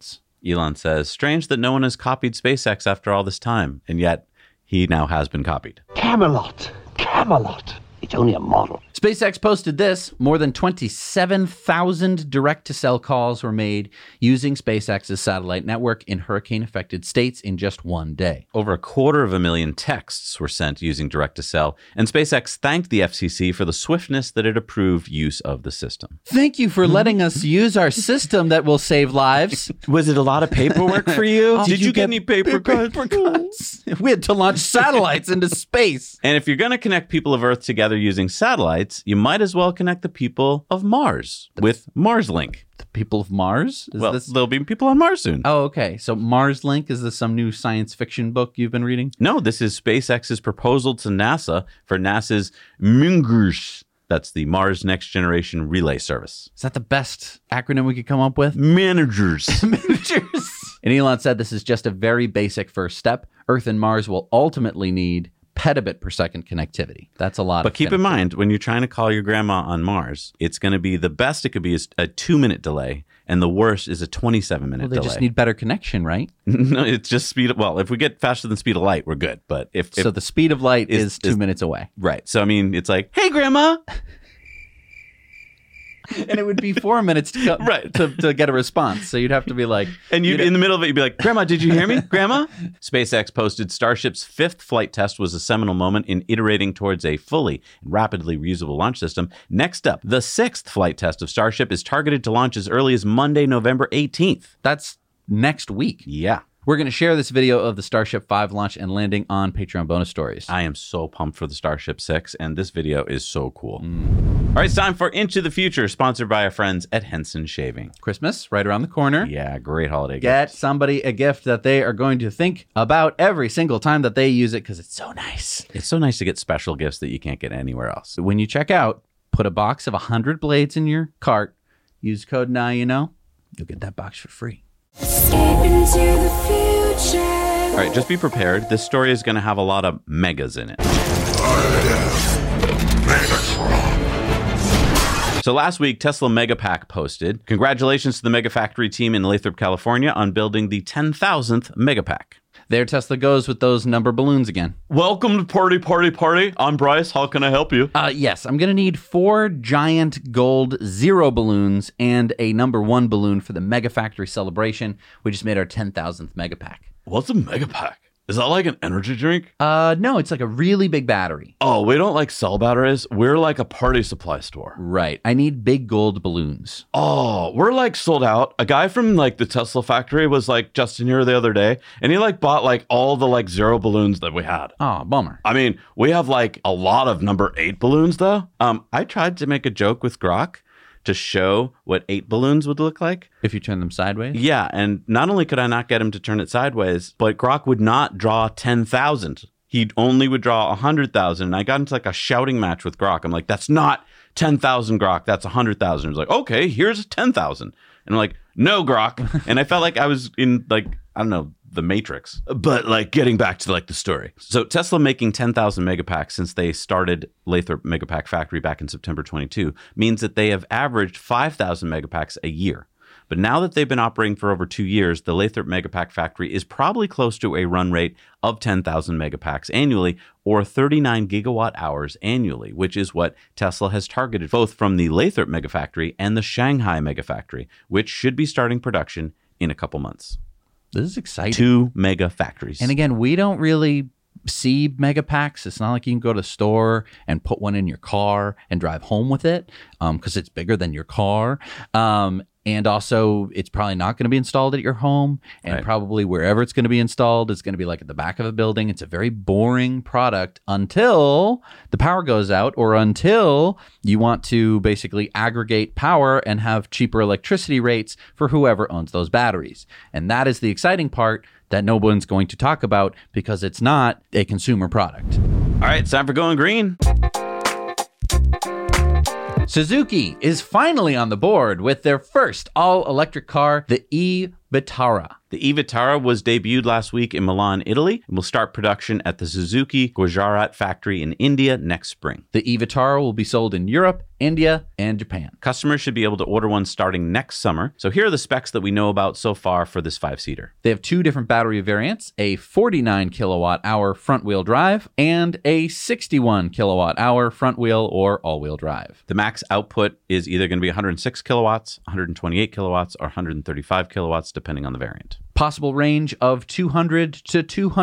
Elon says, strange that no one has copied SpaceX after all this time, and yet he now has been copied. Camelot. It's only a model. SpaceX posted this. More than 27,000 direct-to-cell calls were made using SpaceX's satellite network in hurricane-affected states in just one day. Over 250,000 texts were sent using direct-to-cell, and SpaceX thanked the FCC for the swiftness that it approved use of the system. Thank you for letting us use our system that will save lives. Was it a lot of paperwork for you? Did you get any paper cuts? We had to launch satellites into space. And if you're going to connect people of Earth together using satellites, you might as well connect the people of Mars with MarsLink. The people of Mars? There'll be people on Mars soon. Oh, okay. So MarsLink, is this some new science fiction book you've been reading? No, this is SpaceX's proposal to NASA for NASA's MNGRS. That's the Mars Next Generation Relay Service. Is that the best acronym we could come up with? Managers. And Elon said this is just a very basic first step. Earth and Mars will ultimately need petabit per second connectivity. That's a lot. But keep in mind, when you're trying to call your grandma on Mars, it's going to be the best it could be is a 2-minute delay, and the worst is a 27-minute delay. They just need better connection, right? No, it's just speed. Well, if we get faster than speed of light, we're good. But if the speed of light is 2 minutes away, right? So I mean, it's like, hey, grandma. And it would be 4 minutes to get a response. So you'd have to be like... And in the middle of it, you'd be like, Grandma, did you hear me? Grandma? SpaceX posted Starship's 5th flight test was a seminal moment in iterating towards a fully and rapidly reusable launch system. Next up, the 6th flight test of Starship is targeted to launch as early as Monday, November 18th. That's next week. Yeah. We're going to share this video of the Starship 5 launch and landing on Patreon bonus stories. I am so pumped for the Starship 6, and this video is so cool. All right, it's time for Into the Future, sponsored by our friends at Henson Shaving. Christmas, right around the corner. Yeah, great holiday gift. Get somebody a gift that they are going to think about every single time that they use it, because it's so nice. It's so nice to get special gifts that you can't get anywhere else. When you check out, put a box of 100 blades in your cart, use code NOWYOUKNOW, you'll get that box for free. Into the future. All right, just be prepared. This story is going to have a lot of megas in it. So last week, Tesla Megapack posted, congratulations to the Megafactory team in Lathrop, California on building the 10,000th Megapack. There Tesla goes with those number balloons again. Welcome to Party. I'm Bryce. How can I help you? Yes, I'm going to need 4 giant gold 0 balloons and a number 1 balloon for the Megafactory celebration. We just made our 10,000th Megapack. What's a Megapack? Is that like an energy drink? No, it's like a really big battery. Oh, we don't like sell batteries. We're like a party supply store. Right. I need big gold balloons. Oh, we're like sold out. A guy from like the Tesla factory was like just in here the other day, and he like bought like all the like 0 balloons that we had. Oh, bummer. I mean, we have like a lot of number 8 balloons though. I tried to make a joke with Grok to show what 8 balloons would look like. If you turn them sideways? Yeah, and not only could I not get him to turn it sideways, but Grok would not draw 10,000. He only would draw 100,000. And I got into like a shouting match with Grok. I'm like, that's not 10,000, Grok. That's 100,000. He's like, okay, here's 10,000. And I'm like, no, Grok. And I felt like I was in like, I don't know, the Matrix. But like getting back to like the story. So Tesla making 10,000 Megapacks since they started Lathrop Megapack Factory back in September 22 means that they have averaged 5,000 Megapacks a year. But now that they've been operating for over 2 years, the Lathrop Megapack Factory is probably close to a run rate of 10,000 Megapacks annually, or 39 gigawatt hours annually, which is what Tesla has targeted both from the Lathrop Megafactory and the Shanghai Megafactory, which should be starting production in a couple months. This is exciting. 2 mega factories. And again, we don't really see Megapacks. It's not like you can go to the store and put one in your car and drive home with it because it's bigger than your car. And also, it's probably not going to be installed at your home. And probably wherever it's going to be installed, it's going to be like at the back of a building. It's a very boring product until the power goes out or until you want to basically aggregate power and have cheaper electricity rates for whoever owns those batteries. And that is the exciting part that no one's going to talk about because it's not a consumer product. All right, it's time for Going Green. Suzuki is finally on the board with their first all-electric car, the e-Vitara. The e-Vitara was debuted last week in Milan, Italy, and will start production at the Suzuki Gujarat factory in India next spring. The e-Vitara will be sold in Europe India, and Japan. Customers should be able to order one starting next summer. So here are the specs that we know about so far for this 5-seater. They have 2 different battery variants, a 49 kilowatt hour front-wheel drive and a 61 kilowatt hour front-wheel or all-wheel drive. The max output is either going to be 106 kilowatts, 128 kilowatts, or 135 kilowatts, depending on the variant. Possible range of 200 to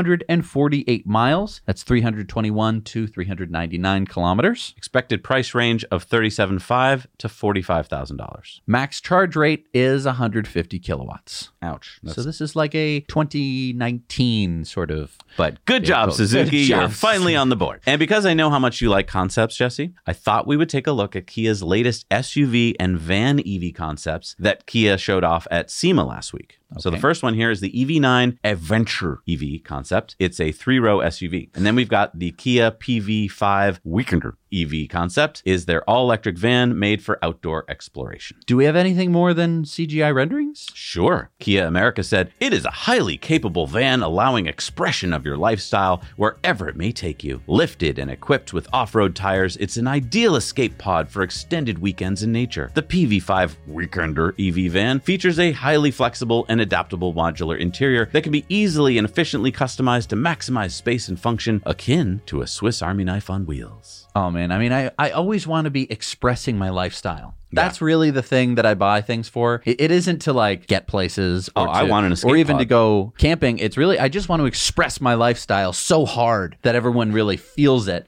248 miles. That's 321 to 399 kilometers. Expected price range of $37,500 to $45,000. Max charge rate is 150 kilowatts. Ouch. So this is like a 2019 sort of. But good job, Suzuki. Good job. You're finally on the board. And because I know how much you like concepts, Jesse, I thought we would take a look at Kia's latest SUV and van EV concepts that Kia showed off at SEMA last week. So the first one here is the EV9 Adventure EV concept. It's a 3-row SUV. And then we've got the Kia PV5 Weekender EV concept, is their all-electric van made for outdoor exploration. Do we have anything more than CGI renderings? Sure. Kia America said, it is a highly capable van allowing expression of your lifestyle wherever it may take you. Lifted and equipped with off-road tires, it's an ideal escape pod for extended weekends in nature. The PV5 Weekender EV van features a highly flexible and adaptable modular interior that can be easily and efficiently customized to maximize space and function, akin to a Swiss Army knife on wheels. Oh man, I mean, I always want to be expressing my lifestyle. That's really the thing that I buy things for. It isn't to like get places or, I want an escape or even pod. to go camping. It's really, I just want to express my lifestyle so hard that everyone really feels it.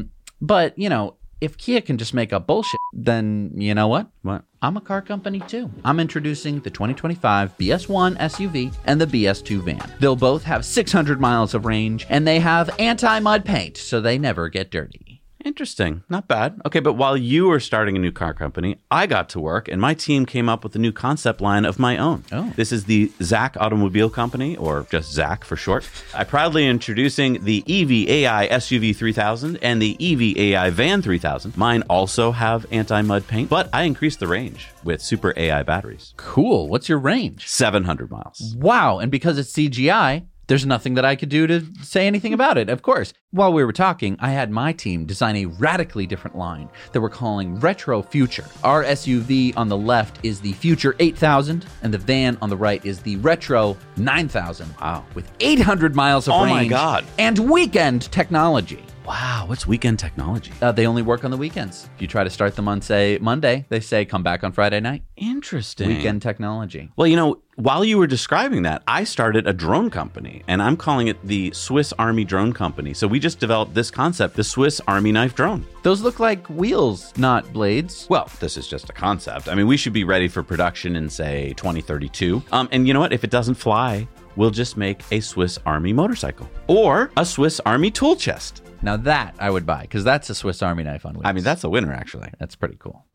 But you know, if Kia can just make up bullshit, then you know what? What? I'm a car company too. I'm introducing the 2025 BS1 SUV and the BS2 van. They'll both have 600 miles of range, and they have anti-mud paint, so they never get dirty. Interesting. Not bad. Okay, but while you were starting a new car company, I got to work and my team came up with a new concept line of my own. Oh. This is the Zack Automobile Company, or just Zack for short. I proudly introducing the EV AI SUV 3000 and the EV AI Van 3000. Mine also have anti-mud paint, but I increased the range with Super AI batteries. Cool. What's your range? 700 miles. Wow. And because it's CGI, there's nothing that I could do to say anything about it, of course. While we were talking, I had my team design a radically different line that we're calling Retro Future. Our SUV on the left is the Future 8000, and the van on the right is the Retro 9000. Wow. With 800 miles of range. Oh my God. And weekend technology. Wow, what's weekend technology? They only work on the weekends. If you try to start them on, say, Monday, they say come back on Friday night. Interesting. Weekend technology. Well, you know, while you were describing that, I started a drone company, and I'm calling it the Swiss Army Drone Company. So we just developed this concept, the Swiss Army Knife Drone. Those look like wheels, not blades. Well, this is just a concept. I mean, we should be ready for production in, say, 2032. And you know what? If it doesn't fly, we'll just make a Swiss Army motorcycle or a Swiss Army tool chest. Now that I would buy, because that's a Swiss Army knife on wheels. I mean, that's a winner, actually. That's pretty cool.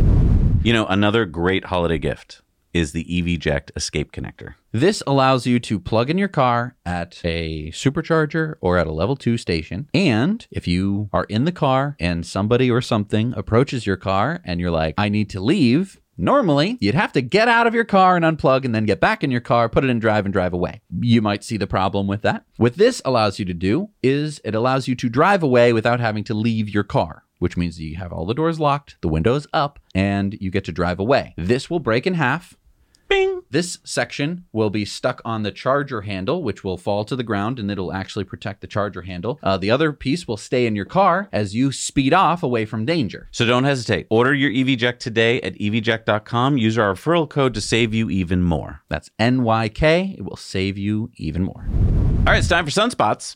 You know, another great holiday gift is the EVject escape connector. This allows you to plug in your car at a supercharger or at a level 2 station. And if you are in the car and somebody or something approaches your car and you're like, I need to leave, normally, you'd have to get out of your car and unplug and then get back in your car, put it in drive and drive away. You might see the problem with that. What this allows you to do is it allows you to drive away without having to leave your car, which means you have all the doors locked, the windows up, and you get to drive away. This will break in half. Bing! This section will be stuck on the charger handle, which will fall to the ground, and it'll actually protect the charger handle. The other piece will stay in your car as you speed off away from danger. So don't hesitate. Order your EVject today at evject.com. Use our referral code to save you even more. That's NYK. It will save you even more. All right, it's time for Sunspots.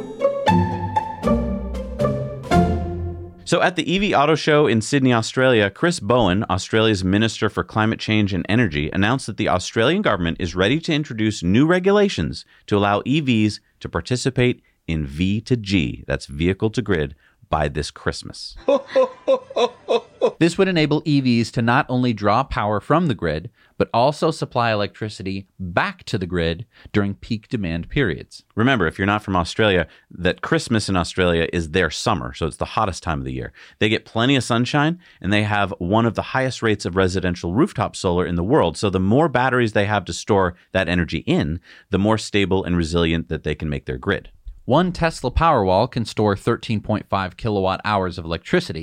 So at the EV Auto Show in Sydney, Australia, Chris Bowen, Australia's Minister for Climate Change and Energy, announced that the Australian government is ready to introduce new regulations to allow EVs to participate in V2G, that's vehicle to grid, by this Christmas. This would enable EVs to not only draw power from the grid, but also supply electricity back to the grid during peak demand periods. Remember, if you're not from Australia, that Christmas in Australia is their summer, so it's the hottest time of the year. They get plenty of sunshine, and they have one of the highest rates of residential rooftop solar in the world. So the more batteries they have to store that energy in, the more stable and resilient that they can make their grid. One Tesla Powerwall can store 13.5 kilowatt hours of electricity,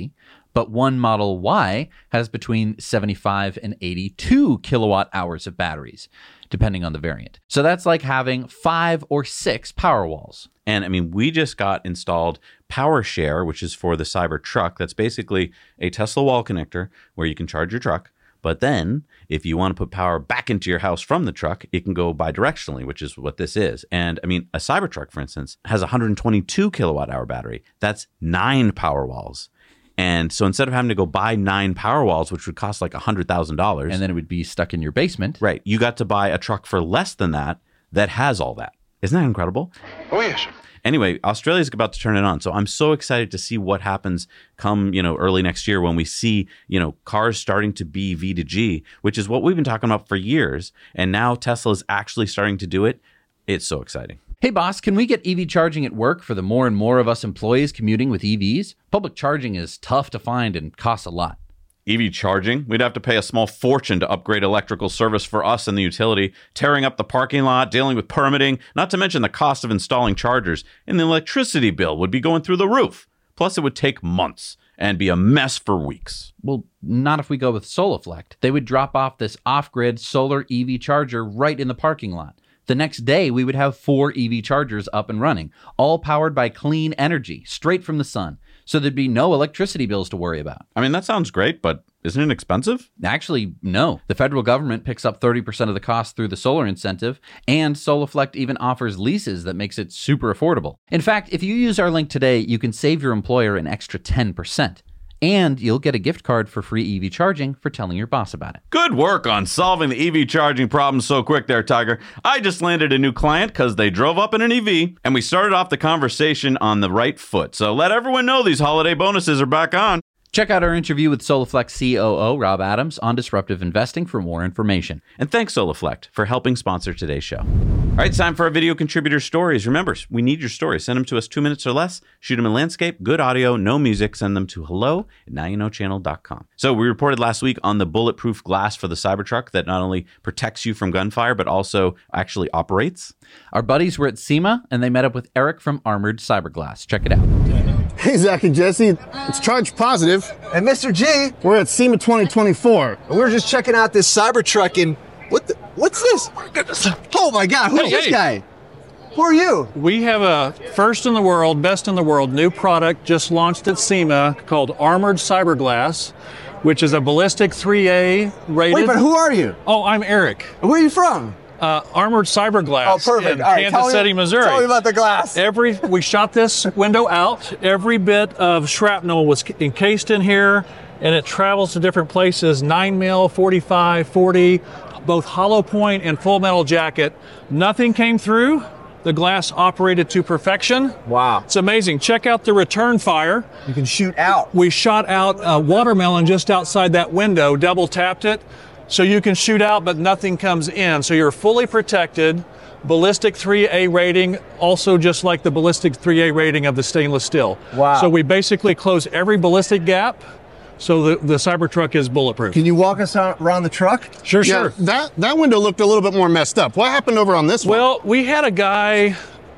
But one Model Y has between 75 and 82 kilowatt hours of batteries, depending on the variant. So that's like having 5 or 6 Powerwalls. And I mean, we just got installed PowerShare, which is for the Cybertruck. That's basically a Tesla wall connector where you can charge your truck. But then if you want to put power back into your house from the truck, it can go bidirectionally, which is what this is. And I mean, a Cybertruck, for instance, has a 122 kilowatt hour battery. That's 9 Powerwalls. And so instead of having to go buy 9 Powerwalls, which would cost like $100,000. And then it would be stuck in your basement. Right. You got to buy a truck for less than that has all that. Isn't that incredible? Oh, yes. Anyway, Australia's about to turn it on. So I'm so excited to see what happens come, early next year when we see, cars starting to be V2G, which is what we've been talking about for years. And now Tesla is actually starting to do it. It's so exciting. Hey, boss, can we get EV charging at work for the more and more of us employees commuting with EVs? Public charging is tough to find and costs a lot. EV charging? We'd have to pay a small fortune to upgrade electrical service for us and the utility, tearing up the parking lot, dealing with permitting, not to mention the cost of installing chargers, and the electricity bill would be going through the roof. Plus, it would take months and be a mess for weeks. Well, not if we go with Solaflect. They would drop off this off-grid solar EV charger right in the parking lot. The next day, we would have 4 EV chargers up and running, all powered by clean energy, straight from the sun. So there'd be no electricity bills to worry about. I mean, that sounds great, but isn't it expensive? Actually, no. The federal government picks up 30% of the cost through the solar incentive, and Solaflect even offers leases that makes it super affordable. In fact, if you use our link today, you can save your employer an extra 10%. And you'll get a gift card for free EV charging for telling your boss about it. Good work on solving the EV charging problem so quick there, Tiger. I just landed a new client because they drove up in an EV, and we started off the conversation on the right foot. So let everyone know these holiday bonuses are back on. Check out our interview with Solaflect COO Rob Adams on disruptive investing for more information. And thanks, Solaflect, for helping sponsor today's show. All right, it's time for our video contributor stories. Remember, we need your stories. Send them to us 2 minutes or less. Shoot them in landscape, good audio, no music. Send them to hello@nowyouknowchannel.com. So we reported last week on the bulletproof glass for the Cybertruck that not only protects you from gunfire, but also actually operates. Our buddies were at SEMA, and they met up with Eric from Armored Cyberglass. Check it out. Hey, Zach and Jesse. It's Charge Positive. And Mr. G. We're at SEMA 2024. And we're just checking out this Cybertruck and what's this? Oh my God, who's this guy? Who are you? We have a first in the world, best in the world, new product just launched at SEMA called Armored Cyberglass, which is a ballistic 3A rated. Wait, but who are you? Oh, I'm Eric. Where are you from? Armored Cyberglass. Oh, perfect. In All right, Kansas City, Missouri. Tell me about the glass. We shot this window out. Every bit of shrapnel was encased in here, and it travels to different places, 9mm, 45, 40, both hollow point and full metal jacket. Nothing came through. The glass operated to perfection. Wow. It's amazing. Check out the return fire. You can shoot out. We shot out a watermelon just outside that window, double tapped it. So you can shoot out, but nothing comes in. So you're fully protected. Ballistic 3A rating, also just like the ballistic 3A rating of the stainless steel. Wow. So we basically close every ballistic gap, so the Cybertruck is bulletproof. Can you walk us around the truck? Sure, Yeah, sure. that window looked a little bit more messed up. What happened over on this one? Well, we had a guy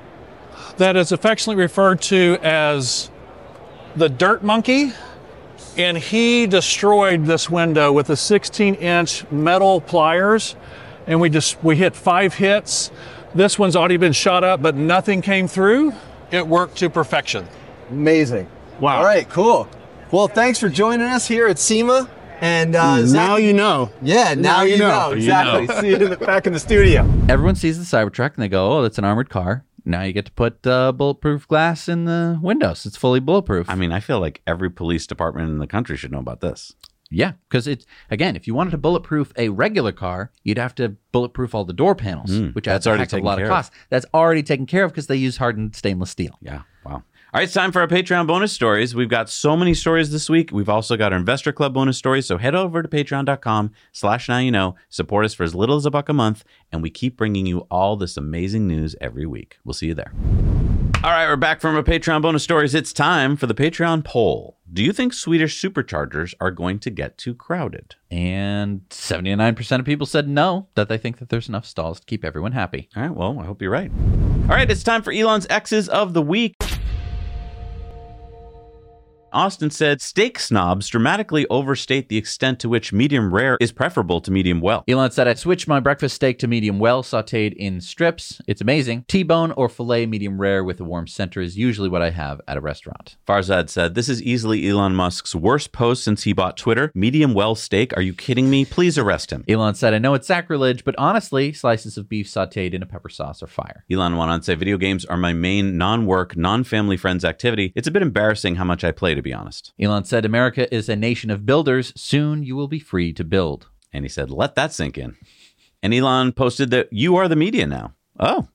that is affectionately referred to as the Dirt Monkey, and he destroyed this window with a 16-inch metal pliers, and we hit 5 hits. This one's already been shot up, but nothing came through. It worked to perfection. Amazing. Wow. All right, cool. Well, thanks for joining us here at SEMA. And now you know. Yeah, now you know. Exactly. See you back in the studio. Everyone sees the Cybertruck, and they go, oh, that's an armored car. Now you get to put bulletproof glass in the windows. It's fully bulletproof. I mean, I feel like every police department in the country should know about this. Yeah, because it's, again, if you wanted to bulletproof a regular car, you'd have to bulletproof all the door panels, which adds a heck of a lot of cost. That's already taken care of because they use hardened stainless steel. Yeah, wow. All right, it's time for our Patreon bonus stories. We've got so many stories this week. We've also got our Investor Club bonus stories. So head over to patreon.com/nowyouknow. Support us for as little as $1 a month. And we keep bringing you all this amazing news every week. We'll see you there. All right, we're back from our Patreon bonus stories. It's time for the Patreon poll. Do you think Swedish superchargers are going to get too crowded? And 79% of people said no, that they think that there's enough stalls to keep everyone happy. All right, well, I hope you're right. All right, it's time for Elon's X's of the week. Austin said, steak snobs dramatically overstate the extent to which medium rare is preferable to medium well. Elon said, I switched my breakfast steak to medium well, sauteed in strips. It's amazing. T-bone or filet medium rare with a warm center is usually what I have at a restaurant. Farzad said, this is easily Elon Musk's worst post since he bought Twitter. Medium well steak? Are you kidding me? Please arrest him. Elon said, I know it's sacrilege, but honestly, slices of beef sauteed in a pepper sauce are fire. Elon went on to say, video games are my main non-work, non-family friends activity. It's a bit embarrassing how much I play, to be honest. Elon said, America is a nation of builders. Soon you will be free to build. And he said, let that sink in. And Elon posted that you are the media now. Oh,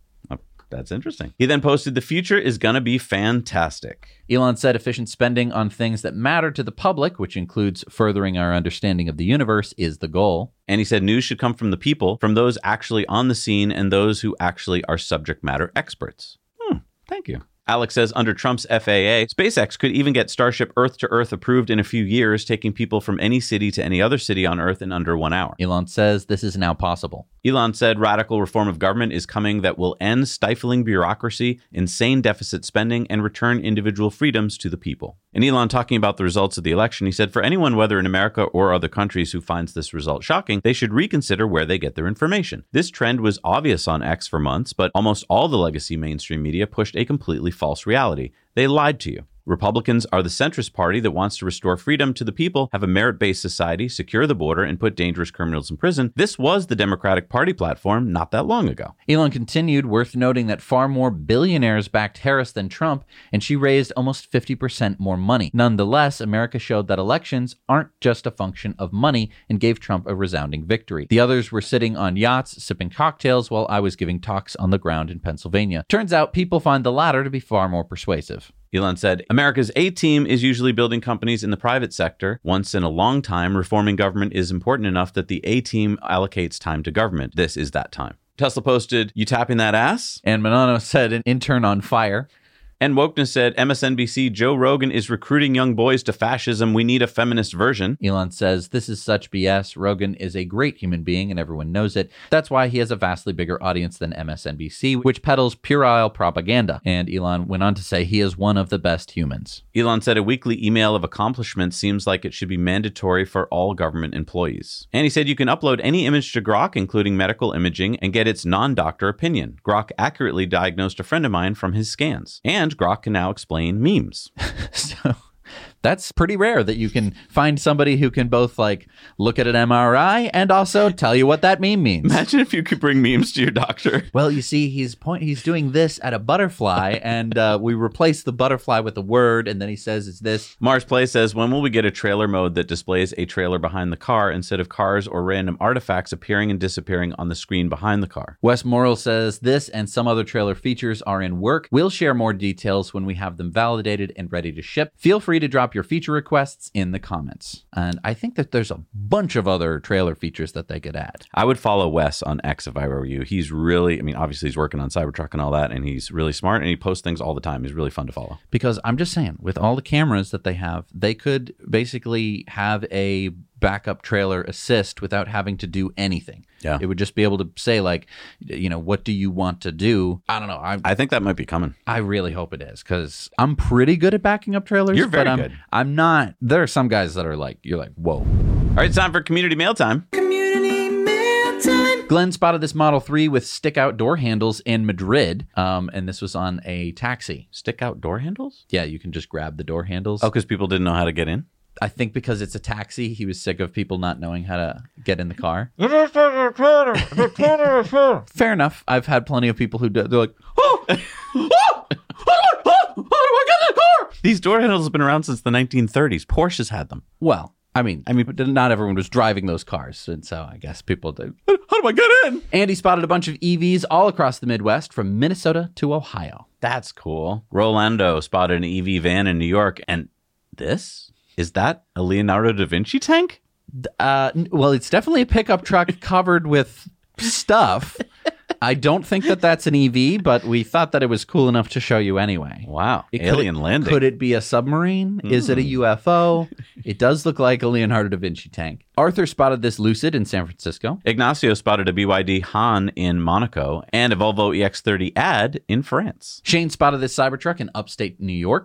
that's interesting. He then posted, the future is going to be fantastic. Elon said efficient spending on things that matter to the public, which includes furthering our understanding of the universe, is the goal. And he said news should come from the people, from those actually on the scene and those who actually are subject matter experts. Thank you. Alex says, under Trump's FAA, SpaceX could even get Starship Earth-to-Earth approved in a few years, taking people from any city to any other city on Earth in under 1 hour. Elon says this is now possible. Elon said radical reform of government is coming that will end stifling bureaucracy, insane deficit spending, and return individual freedoms to the people. And Elon, talking about the results of the election, he said, for anyone, whether in America or other countries, who finds this result shocking, they should reconsider where they get their information. This trend was obvious on X for months, but almost all the legacy mainstream media pushed a completely false reality. They lied to you. Republicans are the centrist party that wants to restore freedom to the people, have a merit-based society, secure the border, and put dangerous criminals in prison. This was the Democratic Party platform not that long ago. Elon continued, worth noting that far more billionaires backed Harris than Trump, and she raised almost 50% more money. Nonetheless, America showed that elections aren't just a function of money and gave Trump a resounding victory. The others were sitting on yachts, sipping cocktails, while I was giving talks on the ground in Pennsylvania. Turns out people find the latter to be far more persuasive. Elon said, America's A-team is usually building companies in the private sector. Once in a long time, reforming government is important enough that the A-team allocates time to government. This is that time. Tesla posted, you tapping that ass? And Manano said, an intern on fire. And Wokeness said, MSNBC, Joe Rogan is recruiting young boys to fascism. We need a feminist version. Elon says, this is such BS. Rogan is a great human being and everyone knows it. That's why he has a vastly bigger audience than MSNBC, which peddles puerile propaganda. And Elon went on to say he is one of the best humans. Elon said a weekly email of accomplishments seems like it should be mandatory for all government employees. And he said you can upload any image to Grok, including medical imaging, and get its non-doctor opinion. Grok accurately diagnosed a friend of mine from his scans. And Grok can now explain memes. So that's pretty rare that you can find somebody who can both like look at an MRI and also tell you what that meme means. Imagine if you could bring memes to your doctor. Well, you see, he's doing this at a butterfly, and we replace the butterfly with a word, and then he says it's this. Mars Play says, when will we get a trailer mode that displays a trailer behind the car instead of cars or random artifacts appearing and disappearing on the screen behind the car? Wes Morrill says, this and some other trailer features are in work. We'll share more details when we have them validated and ready to ship. Feel free to drop your feature requests in the comments. And I think that there's a bunch of other trailer features that they could add. I would follow Wes on X if I were you. He's really, I mean, obviously he's working on Cybertruck and all that, and he's really smart, and he posts things all the time. He's really fun to follow. Because I'm just saying, with all the cameras that they have, they could basically have a backup trailer assist without having to do anything. Yeah. It would just be able to say, like, you know, what do you want to do? I don't know. I think that might be coming. I really hope it is, because I'm pretty good at backing up trailers. You're very but good. I'm not. There are some guys that are like, you're like, whoa. All right, it's time for community mail time. Community mail time. Glenn spotted this Model 3 with stick-out door handles in Madrid, and this was on a taxi. Stick-out door handles? Yeah, you can just grab the door handles. Oh, because people didn't know how to get in? I think because it's a taxi, he was sick of people not knowing how to get in the car. Fair enough. I've had plenty of people who do, they're like, oh, how do I get in the car? These door handles have been around since the 1930s. Porsche's had them. Well, I mean, not everyone was driving those cars, and so I guess people do. How do I get in? Andy spotted a bunch of EVs all across the Midwest, from Minnesota to Ohio. That's cool. Rolando spotted an EV van in New York, and this? Is that a Leonardo da Vinci tank? Well, it's definitely a pickup truck covered with stuff. I don't think that that's an EV, but we thought that it was cool enough to show you anyway. Wow. Alien landing. Could it be a submarine? Is it a UFO? It does look like a Leonardo da Vinci tank. Arthur spotted this Lucid in San Francisco. Ignacio spotted a BYD Han in Monaco and a Volvo EX30 Ad in France. Shane spotted this Cybertruck in upstate New York.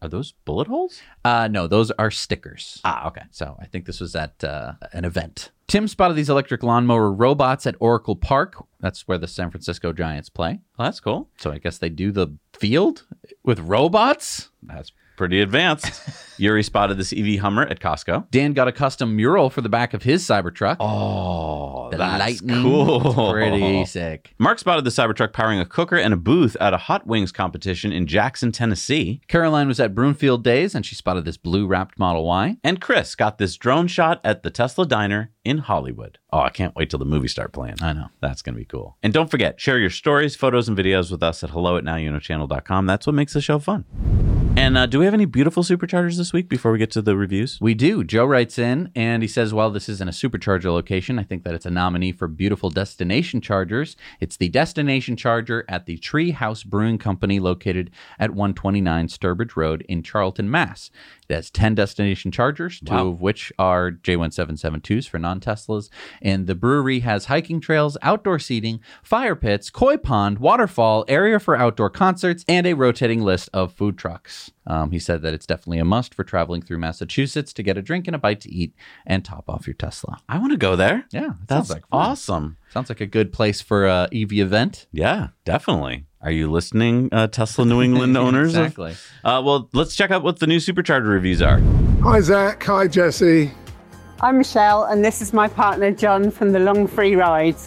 Are those bullet holes? No, those are stickers. Okay. So I think this was at an event. Tim spotted these electric lawnmower robots at Oracle Park. That's where the San Francisco Giants play. Well, that's cool. So I guess they do the field with robots? That's pretty advanced. Yuri spotted this EV Hummer at Costco. Dan got a custom mural for the back of his Cybertruck. Oh, the that's lightning. cool. Pretty sick. Mark spotted the Cybertruck powering a cooker and a booth at a Hot Wings competition in Jackson, Tennessee. Caroline was at Broomfield Days, and she spotted this blue-wrapped Model Y. And Chris got this drone shot at the Tesla Diner in Hollywood. Oh, I can't wait till the movies start playing. I know. That's going to be cool. And don't forget, share your stories, photos, and videos with us at hello@nowyouknowchannel.com. That's what makes the show fun. And do we have any beautiful superchargers this week before we get to the reviews? We do. Joe writes in, and he says, while this isn't a supercharger location, I think that it's a nominee for beautiful destination chargers. It's the destination charger at the Tree House Brewing Company located at 129 Sturbridge Road in Charlton, Mass. It has 10 destination chargers, two of which are J1772s for non-Teslas. And the brewery has hiking trails, outdoor seating, fire pits, koi pond, waterfall, area for outdoor concerts, and a rotating list of food trucks. He said that it's definitely a must for traveling through Massachusetts to get a drink and a bite to eat and top off your Tesla. I want to go there. Yeah, that's like awesome. Sounds like a good place for a EV event. Yeah, definitely. Are you listening, Tesla New England owners? Exactly. Well, let's check out what the new supercharger reviews are. Hi, Zach. Hi, Jesse. I'm Michelle, and this is my partner, John, from the Long Free Rides.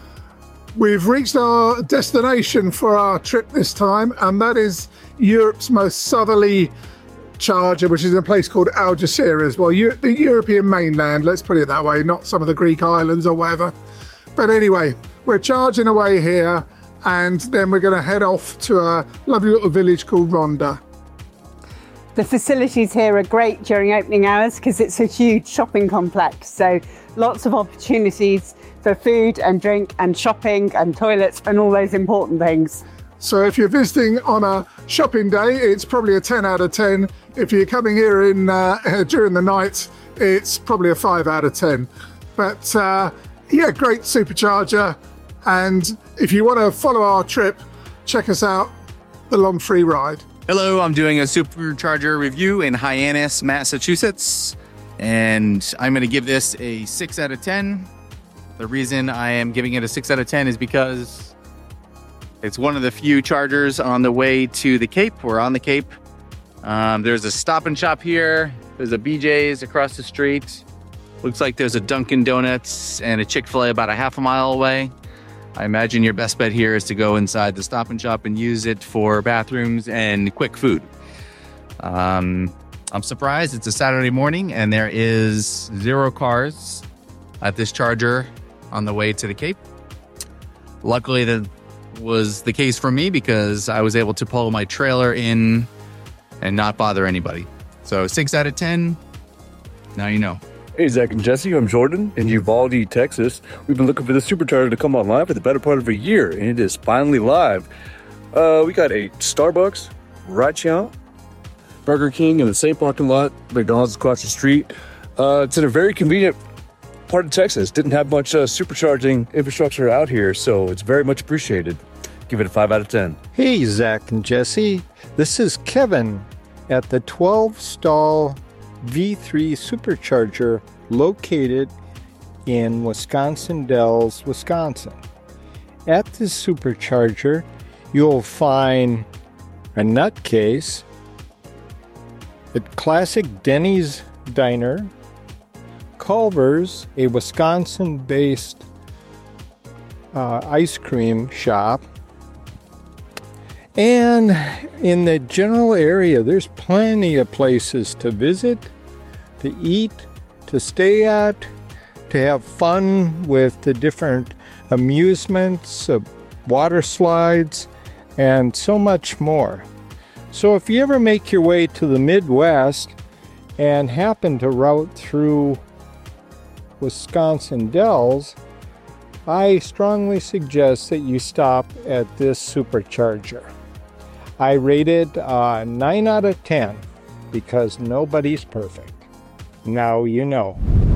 We've reached our destination for our trip this time, and that is Europe's most southerly charger, which is in a place called Algeciras. Well, the European mainland, let's put it that way, not some of the Greek islands or whatever. But anyway, we're charging away here, and then we're going to head off to a lovely little village called Ronda. The facilities here are great during opening hours because it's a huge shopping complex, so lots of opportunities for food and drink and shopping and toilets and all those important things. So if you're visiting on a shopping day, it's probably a 10 out of 10. If you're coming here in during the night, it's probably a 5 out of 10. But yeah, great supercharger. And if you want to follow our trip, check us out, the Long Free Ride. Hello, I'm doing a supercharger review in Hyannis, Massachusetts. And I'm going to give this a 6 out of 10. The reason I am giving it a 6 out of 10 is because it's one of the few chargers on the way to the Cape. We're on the Cape. There's a Stop and Shop here. There's a BJ's across the street. Looks like there's a Dunkin' Donuts and a Chick-fil-A about a half a mile away. I imagine your best bet here is to go inside the Stop and Shop and use it for bathrooms and quick food. I'm surprised it's a Saturday morning and there is 0 cars at this charger on the way to the Cape. Luckily, that was the case for me because I was able to pull my trailer in and not bother anybody. So 6 out of 10. Now you know. Hey, Zach and Jesse, I'm Jordan in Uvalde, Texas. We've been looking for the supercharger to come online for the better part of a year, and it is finally live. We got a Starbucks right here, Burger King in the same parking lot, McDonald's across the street. It's in a very convenient part of Texas. Didn't have much supercharging infrastructure out here, so it's very much appreciated. Give it a 5 out of 10. Hey, Zach and Jesse. This is Kevin at the 12-stall V3 supercharger located in Wisconsin Dells, Wisconsin. At this supercharger, you'll find a nutcase, a classic Denny's diner, Culver's, a Wisconsin-based ice cream shop, and in the general area, there's plenty of places to visit, to eat, to stay at, to have fun with the different amusements, water slides, and so much more. So if you ever make your way to the Midwest and happen to route through Wisconsin Dells, I strongly suggest that you stop at this supercharger. I rate it 9 out of 10 because nobody's perfect. Now you know.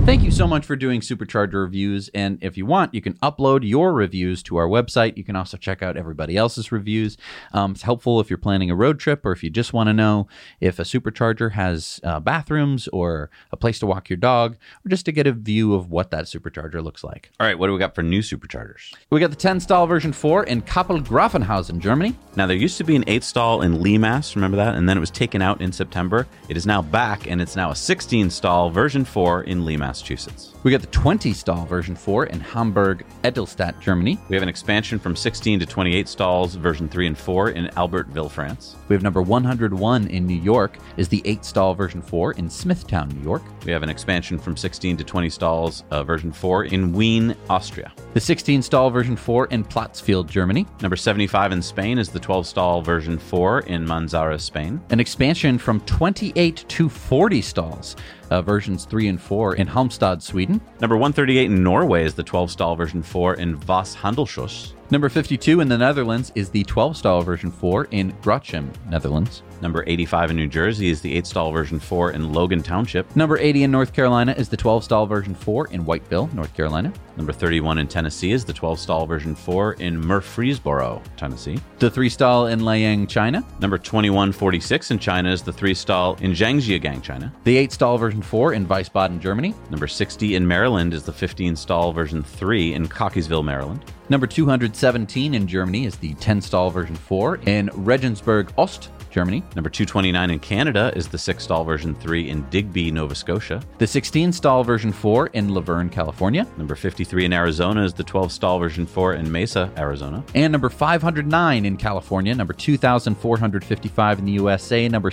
Thank you so much for doing Supercharger reviews. And if you want, you can upload your reviews to our website. You can also check out everybody else's reviews. It's helpful if you're planning a road trip or if you just want to know if a Supercharger has bathrooms or a place to walk your dog, or just to get a view of what that Supercharger looks like. All right, what do we got for new Superchargers? We got the 10-stall version 4 in Kappel-Grafenhausen, Germany. Now, there used to be an 8-stall in Limass, remember that? And then it was taken out in September. It is now back, and it's now a 16-stall version 4 in Lee, Massachusetts. We got the 20-stall version 4 in Hamburg-Edelstadt, Germany. We have an expansion from 16 to 28 stalls, version 3 and 4 in Albertville, France. We have number 101 in New York is the 8-stall version 4 in Smithtown, New York. We have an expansion from 16 to 20 stalls, version 4 in Wien, Austria. The 16-stall version 4 in Plattsfield, Germany. Number 75 in Spain is the 12-stall version 4 in Manzara, Spain. An expansion from 28 to 40 stalls, versions 3 and 4 in Halmstad, Sweden. Number 138 in Norway is the 12-stall version 4 in Voss Handelshuis. Number 52 in the Netherlands is the 12-stall version 4 in Grochem, Netherlands. Number 85 in New Jersey is the 8-stall version 4 in Logan Township. Number 80 in North Carolina is the 12-stall version 4 in Whiteville, North Carolina. Number 31 in Tennessee is the 12-stall version 4 in Murfreesboro, Tennessee. The 3-stall in Liang, China. Number 2146 in China is the 3-stall in Zhangjiagang, China. The 8-stall version 4 in Wiesbaden, Germany. Number 60 in Maryland is the 15-stall version 3 in Cockeysville, Maryland. Number 217 in Germany is the 10-stall version 4 in Regensburg Ost, Germany. Number 229 in Canada is the 6-stall version 3 in Digby, Nova Scotia. The 16-stall version 4 in Laverne, California. Number 53 in Arizona is the 12-stall version 4 in Mesa, Arizona. And number 509 in California, number 2,455 in the USA, number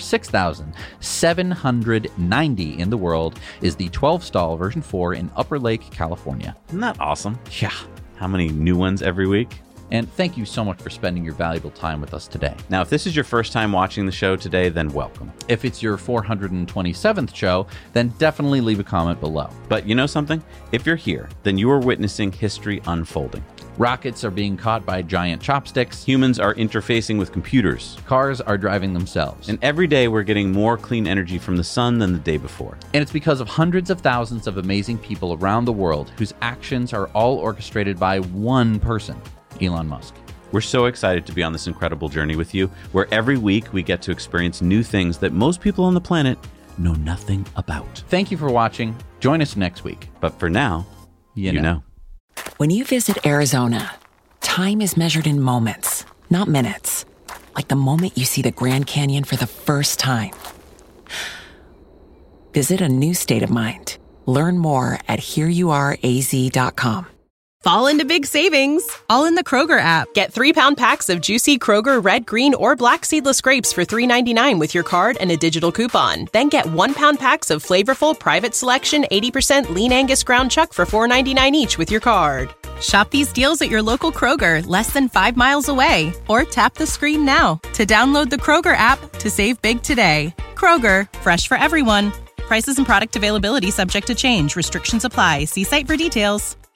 6,790 in the world is the 12-stall version 4 in Upper Lake, California. Isn't that awesome? Yeah. How many new ones every week? And thank you so much for spending your valuable time with us today. Now, if this is your first time watching the show today, then welcome. If it's your 427th show, then definitely leave a comment below. But you know something? If you're here, then you are witnessing history unfolding. Rockets are being caught by giant chopsticks. Humans are interfacing with computers. Cars are driving themselves. And every day we're getting more clean energy from the sun than the day before. And it's because of hundreds of thousands of amazing people around the world whose actions are all orchestrated by one person, Elon Musk. We're so excited to be on this incredible journey with you, where every week we get to experience new things that most people on the planet know nothing about. Thank you for watching. Join us next week. But for now, you know. When you visit Arizona, time is measured in moments, not minutes. Like the moment you see the Grand Canyon for the first time. Visit a new state of mind. Learn more at hereyouareaz.com. Fall into big savings, all in the Kroger app. Get 3-pound packs of juicy Kroger red, green, or black seedless grapes for $3.99 with your card and a digital coupon. Then get 1-pound packs of flavorful private selection 80% lean Angus ground chuck for $4.99 each with your card. Shop these deals at your local Kroger, less than 5 miles away. Or tap the screen now to download the Kroger app to save big today. Kroger, fresh for everyone. Prices and product availability subject to change. Restrictions apply. See site for details.